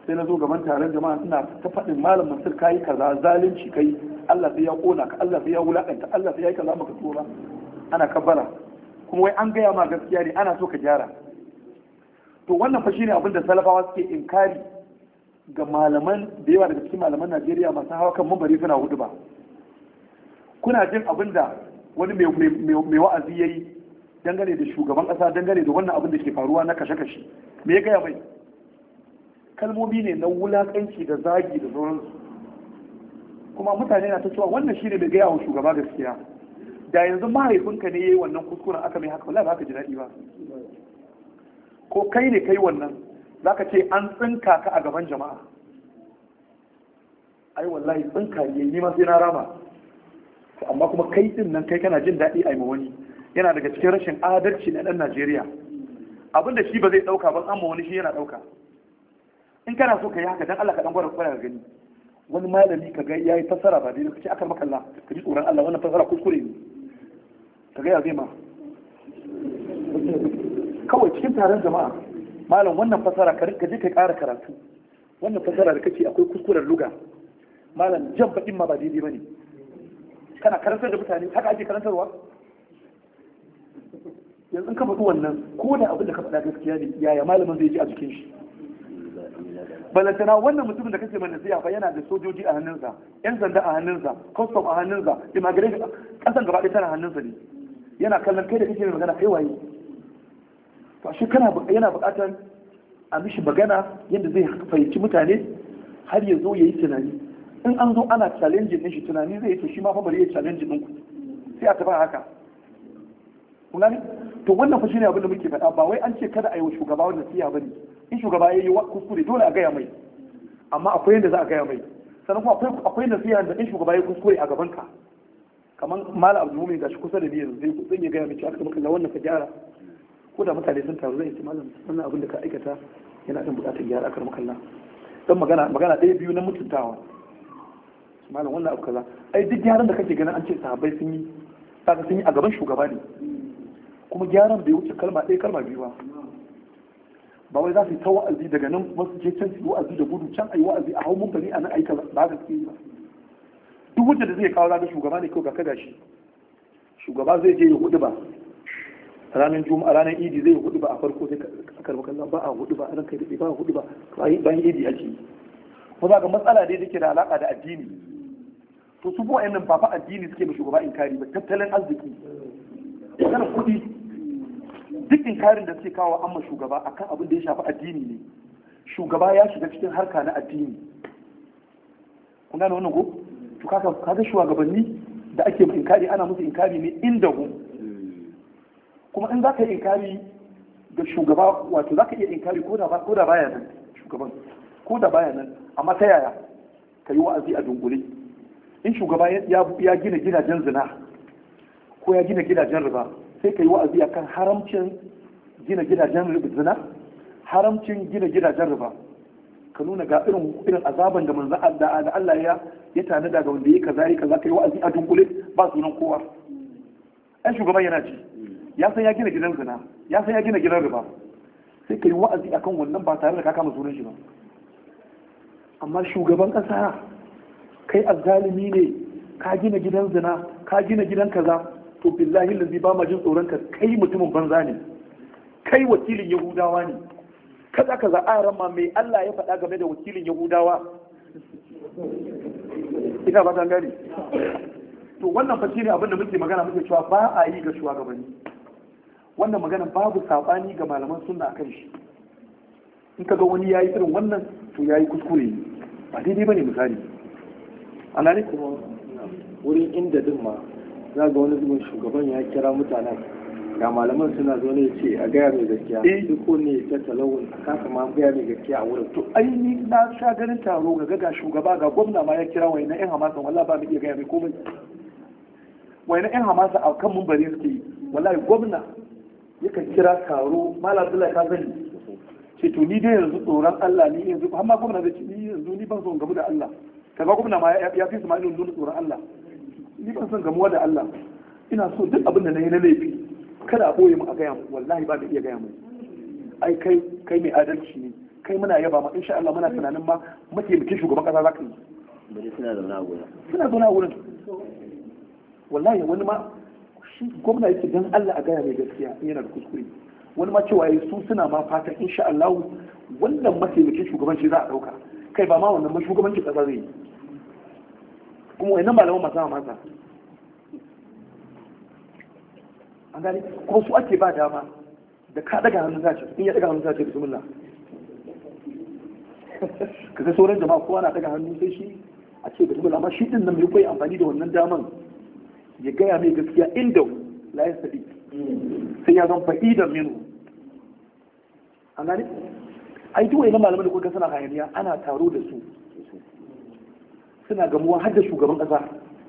sai na zo gaban taron jama'a suna ta faɗin malam Mansur kayi kaza zalunci kai Allah sai ya kona ka Allah sai ya wulakanta Allah sai ya yi kaza maka tura ana kabbara kuma wai an gaya ma gaskiya ne ana so ka gyara. To wannan fa shine abin da salafawa suke inkari ga malaman da yawa daga cikin malaman Najeriya masu hawa kan mambari suna hudu ba. Kuna jin abin da wani mai wa'azi ya yi dangane da shugaban ƙasa dangane da wannan abin da ke faruwa na kashe-kashe, me ya gaya mai? Kalmomi ne na wulaƙanci da zagi da sauransu, kuma mutane na ta cewa wannan shi ne mai gaya wa shugaba gaskiya. Da yanzu mahaifinka ne ya yi wannan kuskuren aka mai haka, wallahi ba ka ji daɗi ba. Ko kai ne kai wannan za ka ce an tsinka ka a gaban jama'a, ai wallahi tsinka yi ni ma sai na rama. Amma kuma kai din nan kai kana jin daɗi a yi wani, yana daga cikin rashin adalci na ɗan Najeriya. Abinda shi ba zai ɗauka ban amma wani shi yana ɗauka. In kana so ka yi haka dan Allah ka dan gwada gwada ka gani. Wani malami ka ga yayi fasara ba dai kace akar maka Allah ka ji tsoron Allah wannan fasara kuskure ne. Ka ga ya zai ma. Kawai cikin taron jama'a malam wannan fasara ka je ka ƙara karatu. Wannan fasara da kace akwai kuskuren luga. Malam jan baɗin ma ba daidai bane. Kana karantar da mutane haka ake karantarwa? Yanzu ka faɗi wannan ko da abin da ka faɗa gaskiya ne yaya malamin zai ji a jikin shi? Balantana wannan mutumin da kake mai nasiha fa yana da sojoji a hannunsa, yan sanda a hannunsa, custom a hannunsa, immigration kasan gaba ɗaya tana hannunsa ne. Yana kallon kai da kake mai magana kai waye? To shi kana yana buƙatar a mishi magana yadda zai fahimci mutane har ya zo ya yi tunani. In an zo ana challenge din shi tunani zai yi to shi ma fa bari ya challenge din ku. Sai a tafi haka. Kun gane? To wannan fa shine abin da muke faɗa ba wai an ce kada a yi wa shugaba wannan nasiha bane. In shugaba ya yi kuskure dole a gaya mai, amma akwai yadda za a gaya mai. Sannan kuma akwai akwai nasiha da in shugaba ya kuskure a gaban ka, kamar malam Abdul Mumin gashi kusa da ni yanzu zai zan iya gaya mai cewa aka maka wannan ka gyara, ko da mutane sun taru zai ce malam wannan abin da ka aikata yana ɗan buƙatar gyara aka maka Allah. Dan magana magana ɗaya biyu na mutuntawa. Malam wannan abu kaza ai duk gyaran da kake ganin an ce sahabbai sun yi kaga sun yi a gaban shugaba ne, kuma gyaran bai wuce kalma ɗaya kalma biyu ba. Ba wai za su yi ta wa'azi daga nan wasu je can su yi wa'azi da gudu can a yi wa'azi a hau mumbari a nan aika ba ga suke yi ba. Duk wanda da zai kawo zaga shugaba ne kawai ga kaga shi. Shugaba zai je ya hudu ba ranar juma'a ranar idi zai hudu ba a farko sai a karɓi kallon ba a hudu ba a ranka daɗe ba a hudu ba bayan idi ake yi. Ko za ga matsala dai take da alaƙa da addini. To su buwa nan ba fa addini suke ma shugaba inkari ba tattalin arziki. Kana kuɗi duk inkarin da suke kawo amma shugaba akan abin da ya shafi addini ne. Shugaba ya shiga cikin harka na addini. Kun gane wannan ko? To kaga kaga shugabanni da ake ma inkari ana musu inkari ne inda hu. Kuma in zaka yi inkari ga shugaba wato zaka iya inkari ko da ba ko da baya nan shugaban ko da baya nan amma ta yaya ka yi wa'azi a dungule. In shugaba ya gina gidajen zina ko ya gina gidajen riba sai ka yi wa'azi akan haramcin gina gidajen zina, haramcin gina gidajen riba, ka nuna ga irin irin azaban da manzo Allah da Allah ya ya tana daga wanda yake kaza yake kaza kai wa'azi a dunkule ba sunan kowa. Ai shugaban yana ci ya san ya gina gidan zina ya san ya gina gidan riba sai ka yi wa'azi akan wannan ba tare da ka kama sunan shi ba. Amma shugaban kasa kai azzalimi ne ka gina gidan zina ka gina gidan kaza to billahi lazi ba ma jin tsoron ka kai mutumin banza ne kai wakilin yahudawa ne kaza kaza aran ma mai Allah ya faɗa game da wakilin yahudawa ina ba ta gani. To wannan fa shine abin da muke magana muke cewa ba a yi ga shugabanni. Wannan magana babu sabani ga malaman sunna akan shi. In kaga wani yayi irin wannan to yayi kuskure ne ba daidai bane misali. Ana ne kuma wurin inda din ma za ga wani zubin shugaban ya kira mutanen ga malaman suna zo ne ce a gaya mai gaskiya duk ne ta talawun a kasa ma gaya mai gaskiya a wurin. To ai ni na sha ganin taro ga ga shugaba ga gwamna ma ya kira wai na yan hamasa wallahi ba mu iya gaya mai komai. Wai na yan hamasa a kan mumbari suke yi wallahi gwamna yakan kira taro malam Abdullahi ka sani ce to ni dai yanzu tsoron Allah ni yanzu amma gwamna zai ce ni yanzu ni ban so gamu da Allah kaga gwamna ma ya fi su ma ilimin nuna tsoron Allah ni ban son gamuwa da Allah ina so duk abin da na yi na laifi kada a boye mu a gaya mu wallahi ba da iya gaya mu ai kai kai mai adalci ne kai muna yaba ma insha Allah muna tunanin ma mataimakin shugaban kasa za ka yi bari suna zaune a gurin suna zaune a wurin wallahi wani ma shi gwamna yake dan Allah a gaya mai gaskiya in yana da kuskure wani ma cewa yayi su suna ma fatan insha Allah wannan mataimakin shugabanci za a dauka kai ba ma wannan ma shugabancin kasa zai yi kuma wannan malaman masu masa an gani kuma su ake ba dama da ka daga hannun zace in ya daga hannun zace bismillah ka ga sauran jama'a kowa na daga hannu sai shi a ce bismillah amma shi din nan mai koyi amfani da wannan daman ya gaya mai gaskiya inda la ya sadi sai ya zan fa'idan minu an gani ai duk wani malaman da kuka suna hayaniya ana taro da su suna gamuwa har da shugaban kasa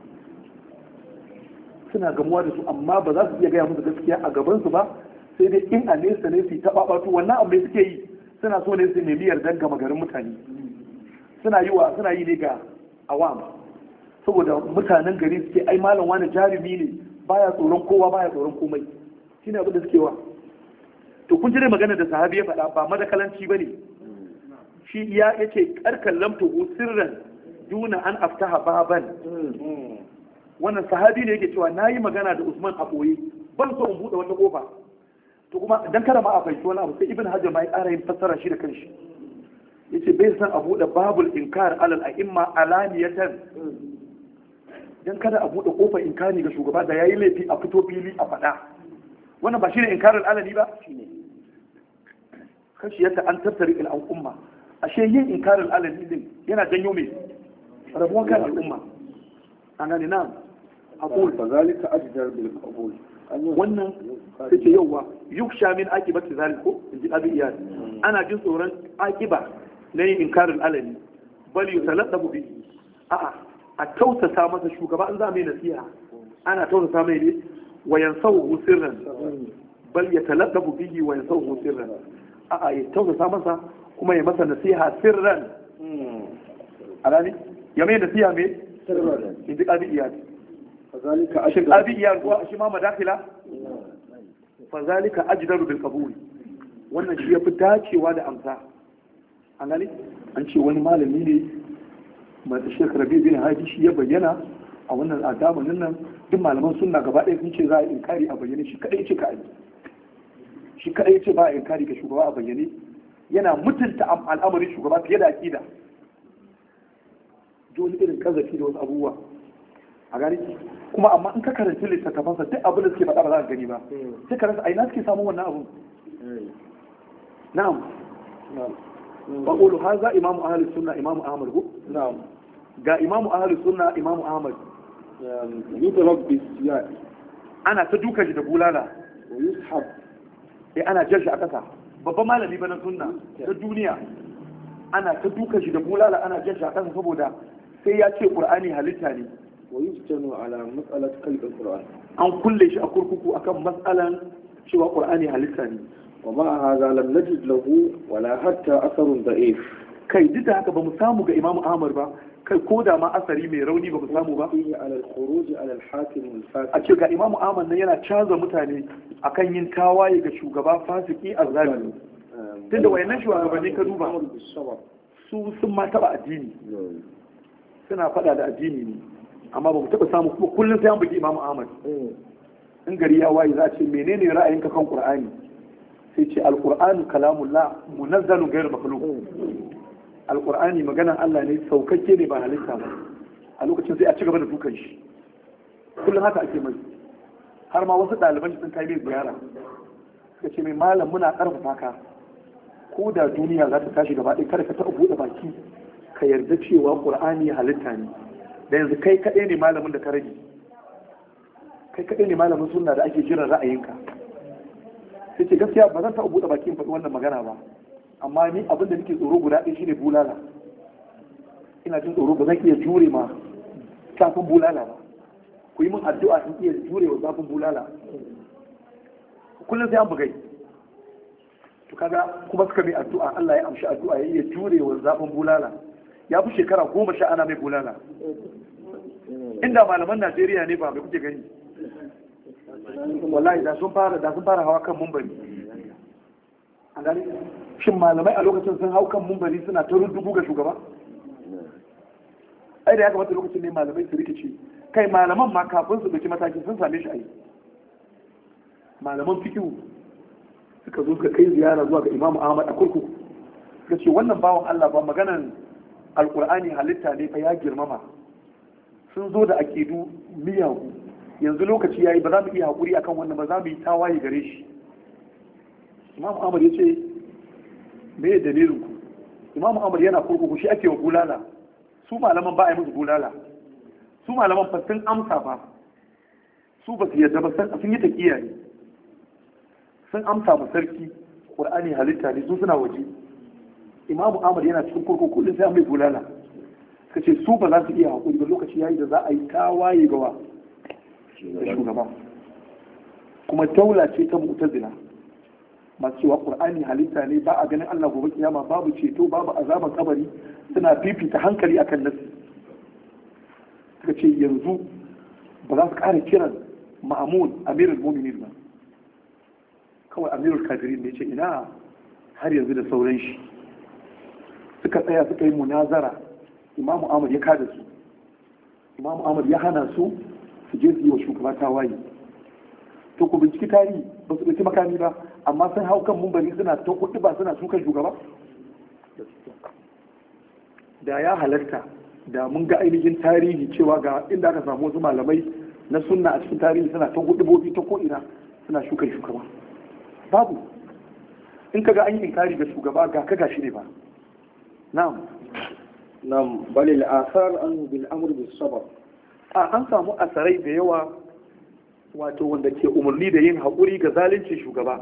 suna gamuwa da su amma ba za su iya gaya musu gaskiya a gabansu ba sai dai in a nesa ne su taɓa ɓato wannan abu da suke yi suna so ne su nemi yardar gama garin mutane suna yi wa suna yi ne ga awam saboda mutanen gari suke ai malam wani jarumi ne baya tsoron kowa baya tsoron komai shine abin da suke wa to kun ji dai magana da sahabi ya faɗa ba madakalanci bane shi ya yace karkan lamtu sirran duna an aftaha baban wannan sahabi ne yake cewa nayi magana da Usman a boye ban so in bude wata kofa to kuma dan kada ma a fahimci wani abu sai Ibn Hajar ma ya ƙara yin fassara shi da kanshi yace bai san a bude babul inkar alal a'imma alaniyatan dan kada a bude kofar inkari ga shugaba da yayi laifi a fito fili a faɗa wannan ba shine inkarin alani ba shine kashi yadda an tattari al umma ashe yin inkarin alani din yana janyo mai rabuwan kan al'umma an gane na aqul fa zalika ajdar bil qabul wannan take yawa yuksha min aqibati zaliku inji abi iyad ana jin tsoron aqiba na yin inkarin alani bal yutalattabu bi a'a a tausasa masa shugaba an za mai nasiha ana tausasa mai ne wa yansahu sirran bal yatalattabu bihi wa yansahu sirran a'a ya tausasa masa kuma ya masa nasiha sirran alani ya mai nasiha mai sirran inji abi iyad fazalika ashir abi iyad ko shi ma madakila fazalika ajdaru bil qabul wannan shi yafi dacewa da amsa an gani an ce wani malami ne mai Sheikh Rabi bin Hadi shi ya bayyana a wannan adamin nan duk malaman sunna gaba ɗaya sun ce za a inkari a bayyane shi kadai ce ka yi shi kadai ce ba a inkari ga shugaba a bayyane yana mutunta al'amarin shugaba fiye da aqida dole irin kazafi da wasu abubuwa a gani kuma amma in ka karanta littattafansa duk abin da suke faɗa ba za ka gani ba sai ka rasa aina suke samun wannan abun na'am فقولوا هذا إمام أهل السنة إمام أحمد هو نعم جاء إمام أهل السنة إمام أحمد يضرب بالسياق أنا تدوك جد بولالا ويسحب إيه أنا جلش أكثر بابا مالني بنا سنة الدنيا أنا تدوك جد بولالا أنا جلش أكثر فبودا سيأتي قرآني هلتاني ويفتن على مسألة خلق القرآن عن كل شيء أقول كوكو أكم مسألة شو قرآني هلتاني ومع هذا لم نجد له ولا حتى أثر ضعيف kai duk da haka ba mu samu ga Imam Ahmad ba kai ko da ma asari mai rauni ba mu samu ba على الخروج على الحاكم الفاسق a ce ga Imam Ahmad nan yana canza mutane akan yin tawaye ga shugaba fasiki azzalimi tunda wayannan shugabanni ka duba su sun ma taba addini suna fada da addini ne amma ba mu taba samu kuma kullun sai an bugi Imam Ahmad in gari ya waye za a ce menene ra'ayinka kan Qur'ani sai ce alƙur'anu kalamullah munazzalun ghayr makhluq alƙur'ani maganan Allah ne saukakke ne ba halitta ba a lokacin sai a ci gaba da dukan shi kullum haka ake mai har ma wasu ɗaliban sun kai mai ziyara suka ce mai malam muna ƙarfafa ka ko da duniya za ta tashi gaba ɗaya kada ka taɓa buɗe baki ka yarda cewa ƙur'ani halitta ne da yanzu kai kaɗai ne malamin da ka rage kai kaɗai ne malamin sunna da ake jiran ra'ayinka sai ce gaskiya ba zan taɓa buɗe bakin faɗi wannan magana ba amma ni abin da nake tsoro guda ɗaya shine bulala ina jin tsoro ba zan iya jure ma zafin bulala ba ku yi min addu'a in iya jure wa zafin bulala kullum sai an bugai to kaga kuma suka mai addu'a Allah ya amshi addu'a ya iya jure wa zafin bulala ya fi shekara goma sha ana mai bulala inda malaman Najeriya ne ba mai kuke gani wallahi da sun fara da sun fara hawa kan mumbari an gani shin malamai a lokacin sun hau kan mumbari suna ta ruddugu ga shugaba ai da ya kamata lokacin ne malamai su rikice kai malaman ma kafin su dauki mataki sun same shi ai malaman fikihu suka zo suka kai ziyara zuwa ga imamu ahmad a kurkuku suka ce wannan bawan allah ba maganan alkur'ani halitta ne fa ya girmama sun zo da akidu miyagu yanzu lokaci yayi ba za mu iya haƙuri akan wannan ba za mu yi tawaye gare shi imamu ahmad ya ce me ya dalilin ku imamu ahmad yana kurkuku shi ake wa bulala su malaman ba a yi musu bulala su malaman fa sun amsa ba su ba su yadda ba sun yi taƙiya ne sun amsa ma sarki ƙur'ani halitta ne su suna waje imamu ahmad yana cikin kurkuku kullum sai an mai bulala suka ce su ba za su iya haƙuri ba lokaci yayi da za a yi tawaye gawa da shugaba kuma daula ce ta mu'tazila masu cewa ƙur'ani halitta ne ba a ganin Allah gobe kiyama babu ceto babu azaban kabari suna fifita hankali akan nasu suka ce yanzu ba za su ƙara kiran ma'amun amirul mu'minin ba kawai amirul kafirin ne ce ina har yanzu da sauran shi suka tsaya suka yi munazara imamu ahmad ya kada su imamu ahmad ya hana su su je su yi wa shugaba tawaye to ku binciki tarihi ba su ɗauki makami ba amma sun hau kan mumbari suna ta kuɗi ba suna sukan shugaba da ya halarta da mun ga ainihin tarihi cewa ga inda aka samu wasu malamai na sunna a cikin tarihi suna ta hudubobi ta ko'ina suna shukan shugaba babu in ka ga an yi inkari ga shugaba ga ka gashi ne ba na'am na'am balil asar an bil amr bis sabr a an samu asarai da yawa wato wanda ke umarni da yin haƙuri ga zalunci shugaba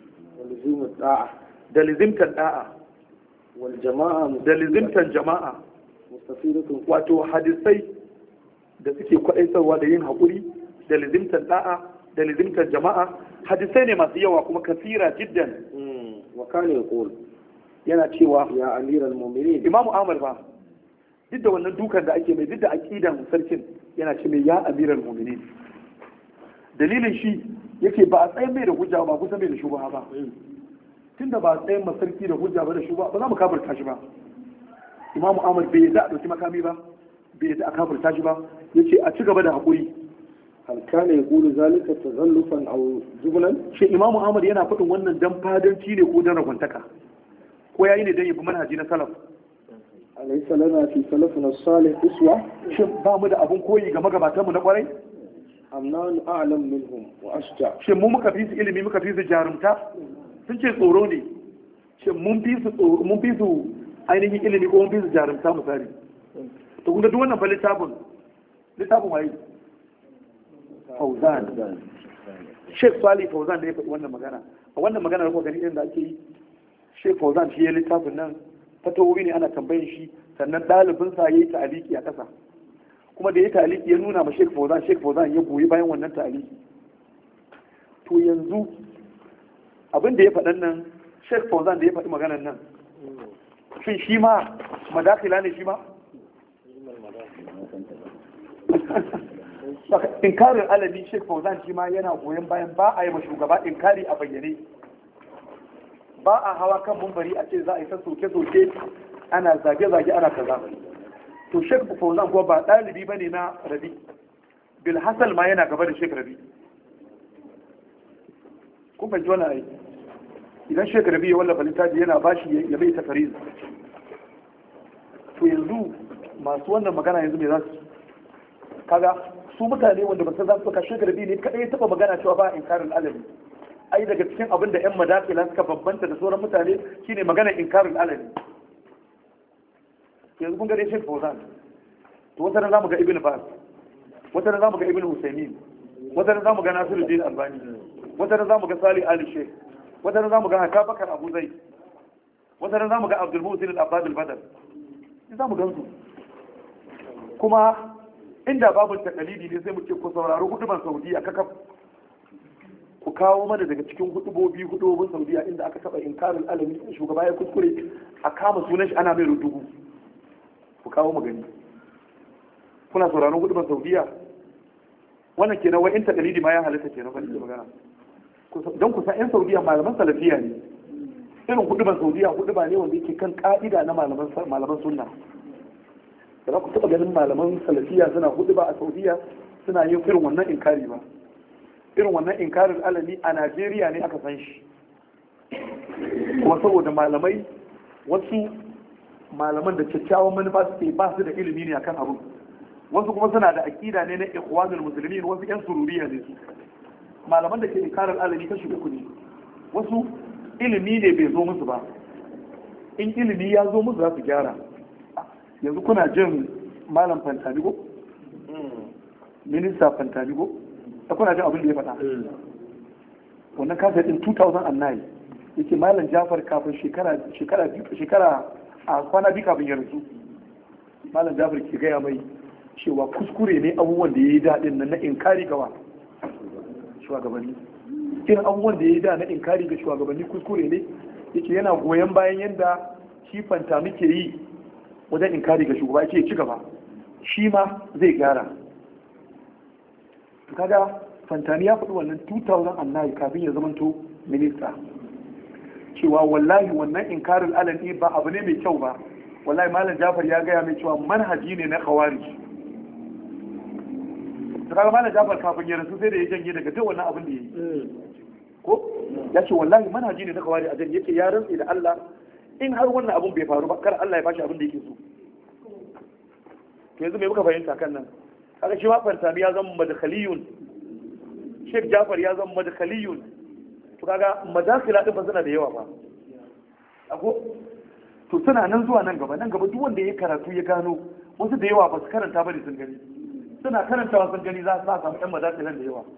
da lizimtar da'a wal jama'a da lizimtar jama'a wato hadisai da suke kwaɗaitarwa da yin haƙuri da lizimtar da'a da lizimtar jama'a hadisai ne masu yawa kuma kasira jiddan wa kana yaqul yana cewa ya amiral mu'minin imamu amr ba duk da wannan dukan da ake mai duk da aqidan sarkin yana ce mai ya amiral mu'minin dalilin shi yake ba a tsayin mai da hujja ba kusa mai da shubha ba tunda ba a tsayin masarki da hujja ba da shubha ba za mu kafirta shi ba imamu amr bai yadda a ɗauki makami ba bai yadda a kafirta shi ba yace a ci gaba da haƙuri hal kana yaqulu zalika tazallufan aw jublan shi imamu amr yana faɗin wannan dan fadanci ne ko dan ragwantaka ko yayi ne dan yabi manhaji na salaf alaysa lana fi salafina salih uswa shin ba mu da abun koyi ga magabatan mu na kwarai amna a'lam minhum wa ashja shin mu muka fi su ilimi muka fi su jarumta sun ce tsoro ne shin mun fi su tsoro mun fi su ainihin ilimi ko mun fi su jarumta misali to kun ga duk wannan fa littafin littafin waye Fauzan Sheikh Salih Fauzan da ya faɗi wannan magana a wannan magana da kuma gani irin da ake yi Sheikh Fauzan shi ya littafin nan fatawowi ne ana tambayin shi sannan ɗalibin sa yayi ta'aliki a ƙasa kuma da ya ta'aliki ya nuna ma Sheikh Fauzan Sheikh Fauzan ya goyi bayan wannan ta'aliki to yanzu abin da ya faɗan nan Sheikh Fauzan da ya faɗi maganar nan shin shi ma madakila ne shi ma inkarin alami Sheikh Fauzan shi ma yana goyon bayan ba a yi ma shugaba inkari a bayyane ba a hawa kan mumbari a ce za a yi ta soke-soke ana zage-zage ana kaza to Sheikh Fauzan kuwa ba ɗalibi bane na Rabi Bilhassal ma yana gaba da Sheikh Rabi kun fahimci wannan ai idan Sheikh Rabi ya wallafa littafi yana bashi ya bai tafariz to yanzu masu wannan magana yanzu me za su kaga su mutane wanda ba su za su ka Sheikh Rabi ne kadai ya taba magana cewa ba inkarin alami ai daga cikin abin da yan madakila suka bambanta da sauran mutane shine maganar inkarin alami yanzu kun ga dai Sheikh Fauzan to wata ran zamu ga Ibn Baz wata ran zamu ga Ibn Usaymin wata ran zamu ga Nasiruddin Albani wata ran zamu ga Salih Ali Sheikh wata ran zamu ga Haka Bakar Abu Zaid wata ran zamu ga Abdul Muhsin Al-Abbad Al-Badr zamu gansu kuma inda babu takalidi ne sai mu ce ku sauraro huduban Saudiya kakaf ku kawo mana daga cikin hudubobi hudubobin Saudiya inda aka taba inkarin alami shugaba ya kuskure a kama sunan shi ana mai rudugu ku kawo magani kuna sauraron huduban Saudiya wannan kenan wai in takalidi ma ya halitta kenan fa nake magana don ku san yan Saudiya malaman salafiya ne irin huduban saudiya huduba ne wanda yake kan ka'ida na malaman malaman sunna da za ku taɓa ganin malaman salafiya suna huduba a saudiya suna yin irin wannan inkari ba irin wannan inkarin alami a najeriya ne aka san shi kuma saboda malamai wasu malaman da kyakkyawan manufa suke ba su da ilimi ne akan abin wasu kuma suna da aƙida ne na ikhwanul muslimin wasu yan sururiya ne su malaman da ke inkarin alami kashi uku ne wasu ilimi ne bai zo musu ba in ilimi ya zo musu za su gyara yanzu kuna jin malam fantanigo minista fantanigo da kuna jin abin da ya faɗa wannan kasa din two thousand nine yake malam jafar kafin shekara shekara shekara a kwana biyu kafin ya rasu malam jafar ke gaya mai cewa kuskure ne abubuwan da ya yi daɗin nan na inkari gawa shugabanni irin abubuwan da ya yi da na inkari ga shugabanni kuskure ne yake yana goyon bayan yadda shi fanta muke yi wajen inkari ga shugaba yake ci gaba shi ma zai gyara kaga fantani ya faɗi wannan two thousand nine kafin ya zamanto minista cewa wallahi wannan inkarin alani ba abu ne mai kyau ba wallahi malam jafar ya gaya mai cewa manhaji ne na khawarij kaga malam jafar kafin ya rasu sai da ya janye daga duk wannan abin da ya yi ko ya ce wallahi manhaji ne na khawarij a janye yake ya rantsi da Allah in har wannan abin bai faru ba kar Allah ya bashi abin da yake so to yanzu me muka fahimta kan nan kaga shi ma fantami ya zama madkhaliyun Sheikh Jafar ya zama madkhaliyun to kaga madakila din ba suna da yawa ba ako to suna nan zuwa nan gaba nan gaba duk wanda ya karatu ya gano wasu da yawa ba su karanta ba da sun gani suna karantawa sun gani za su samu ɗan madakilan da yawa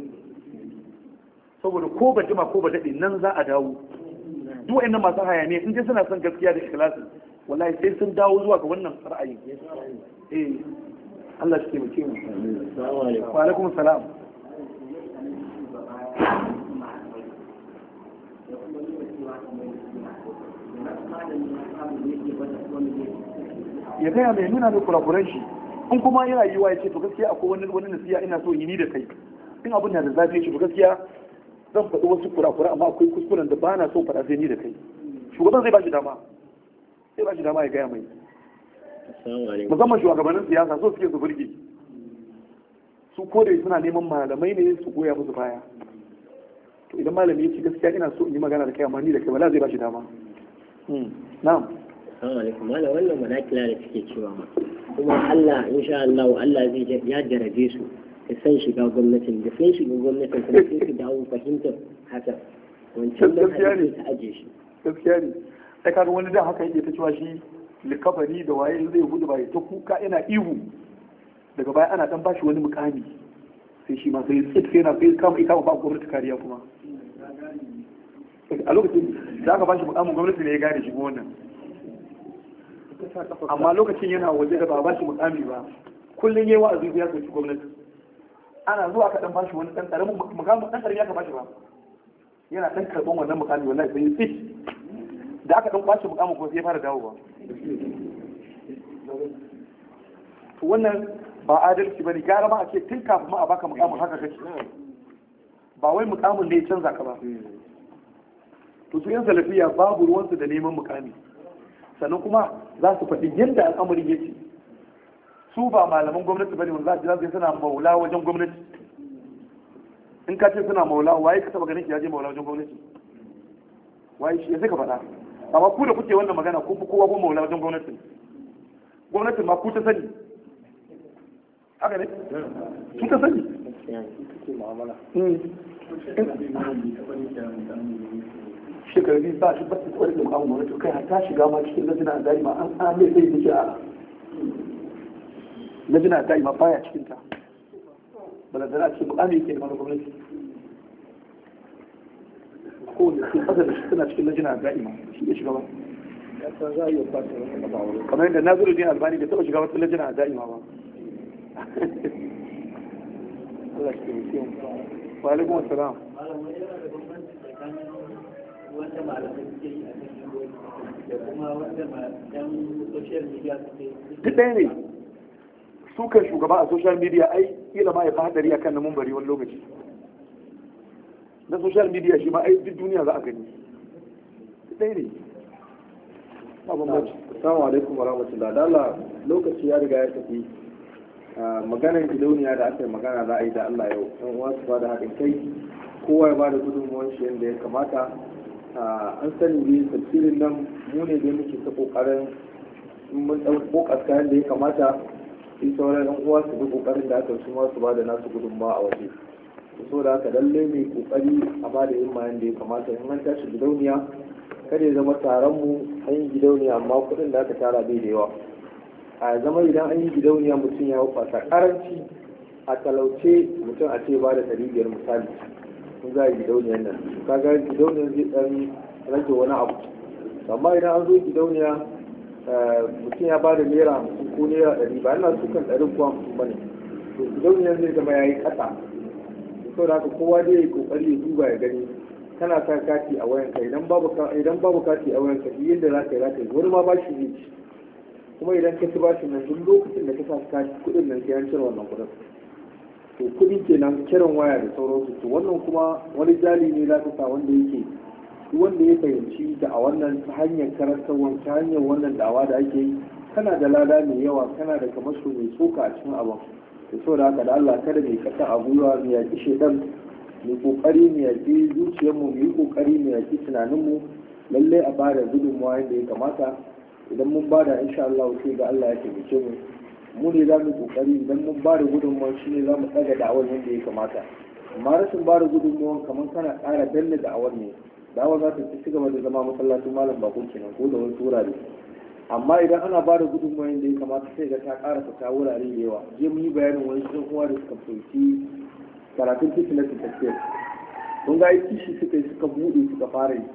saboda ko ba jima ko ba daɗe nan za a dawo duk wa'annan masu hayaniya sun je suna son gaskiya da ikhlasi wallahi sai sun dawo zuwa ga wannan ra'ayi eh Allah shi ke mutum wa alaikum salam ya gaya mai nuna mai kurakuran shi in kuma yana yiwa ya ce to gaskiya akwai wani wani nasiya ina so yi ni da kai in abin da zafi ya ce to gaskiya zan faɗi wasu kurakura amma akwai kuskuren da ba na so faɗa sai ni da kai shugaban zai ba shi dama zai ba shi dama ya gaya mai musamman shugabannin siyasa so suke su burge su kore suna neman malamai ne su goya musu baya to idan malami ya ce gaskiya ina so in yi magana da kai amma ni da kai bala zai ba shi dama na'am assalamu alaikum malam wannan manakila da suke cewa ma kuma Allah insha Allah Allah zai ya jarabe su da san shiga gwamnatin da san shiga gwamnatin kuma sai su dawo fahimtar haka wancan da hadisi ta aje shi gaskiya ne sai kaga wani da haka yake ta cewa shi likabari da waye zai gudu ba ya ta kuka yana ihu daga baya ana dan bashi wani mukami sai shi ma sai tsit sai na sai kama ita ba gwamnati kariya kuma a lokacin da aka bashi mukamin gwamnati ne ya gane shi wannan amma lokacin yana waje da ba bashi mukami ba kullum yayi wa'azi ya soki gwamnati ana zuwa aka dan bashi wani dan karamin mukamin dan karamin ya ka bashi ba yana dan karban wannan mukami wallahi sai tsit da aka dan bashi mukamin ko sai ya fara dawowa to wannan ba adalci bane gara ma a ce tun kafin ma a baka mukamin haka kake ba wai mukamin ne ya canza ka ba to su yan salafiya babu ruwansu da neman mukami sannan kuma za su faɗi yadda al'amari yake su ba malaman gwamnati bane wanda za su suna maula wajen gwamnati in ka ce suna maula waye ka taba ganin ki ya je maula wajen gwamnati waye shi ya sai ka faɗa amma ku da kuke wannan magana ku fi kowa ko maula wajen gwamnati gwamnatin ma ku ta sani haka ne ku ta sani shekaru biyu ba shi ba su kwarin da mukamin gwamnati kai har shiga ma cikin lajina a daima an an mai sai yake a lajina a daima baya cikin ta balantana a cikin mukami yake da mana gwamnati kowane sun fasa da shi suna cikin lajina a daima shi ya shiga ba kamar yadda na zuru din albani bai taɓa shiga wata lajina a daima ba Allah shi ke mutum wa alaikum assalam wanda malamai suke yi a cikin da kuma wanda yan social media suke duk ɗaya ne su kan shugaba a social media ai kila ma ya fi hadari akan na mumbari wani lokaci na social media shi ma ai duk duniya za a gani ɗaya ne ba bambanci. Assalamu alaikum wa rahmatullahi. Da Allah lokaci ya riga ya tafi. Maganar gidauniya da aka yi magana za a yi da Allah yau. Ɗan uwa su ba da haɗin kai, kowa ya ba da gudunmuwan shi yadda ya kamata. An sani ne tafsirin nan mu ne da muke ta ƙoƙarin mun ɗan ƙoƙarta yadda ya kamata. Sai sauran ɗan uwa su bi ƙoƙarin da aka su ma su ba da nasu gudunmawa a waje. So da haka lallai mai ƙoƙari a ba da yin ma yadda ya kamata. In an tashi gidauniya kada ya zama taron mu an yi gidauniya amma kuɗin da aka tara bai da yawa. A zama idan an yi gidauniya mutum ya wufata karanci a talauce mutum a ce ba da ɗari biyar misali sun za a yi gidauniyar nan kaga gidauniyar zai ɗan rage wani abu amma idan an zo gidauniya mutum ya ba da naira hamsin ko naira ɗari ba yana sukan ɗari ko hamsin ba ne to gidauniyar zai zama ya yi ƙasa saboda haka kowa zai yi ƙoƙari ya duba ya gani kana sa kati a wayanka idan babu idan babu kati a wayanka duk yadda za ka yi za ka yi wani ma ba shi zai ci kuma idan ka ci bashi nan duk lokacin da ka sa kati kuɗin nan sai an cire wannan kuɗin to kuɗi kenan kiran waya da sauransu to wannan kuma wani jali ne za ka sa wanda yake duk wanda ya fahimci da a wannan ta hanyar karantarwa ta hanyar wannan da'awa da ake yi kana da lada mai yawa kana da kamasho mai tsoka a cikin abin da saboda haka da Allah kada mai kasa a gwiwa mu yaƙi shedan mu kokari mu yaƙi zuciyarmu mu yi kokari mu yaƙi tunaninmu lallai a bada gudunmawa yadda ya kamata idan mun bada insha Allah sai ga Allah ya taimake mu mu ne za mu kokari idan mun bada gudunmawa shi ne za mu ɗaga da'awar yadda ya kamata amma rashin bada gudunmawa kamar kana ƙara danna da'awar ne da'awar za ta ci gaba da zama masallacin malam bako kenan ko da wani wurare amma idan ana bada gudunmawa yadda ya kamata sai ga ta ƙara fita wurare da yawa je mu yi bayanin wani ɗan uwa da suka fahimci karatun fitilar tafiyar kun ga aiki shi suka yi suka buɗe suka fara yi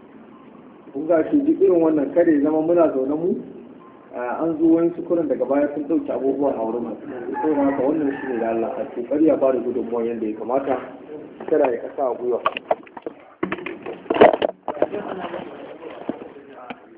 kun ga shi duk irin wannan kada ya zama muna zaune mu an zo wani sukurin daga baya sun ɗauki abubuwan a wurin mu sai haka wannan shi ne da Allah a kokari ya bada gudunmawa yadda ya kamata kada ya kasa a gwiwa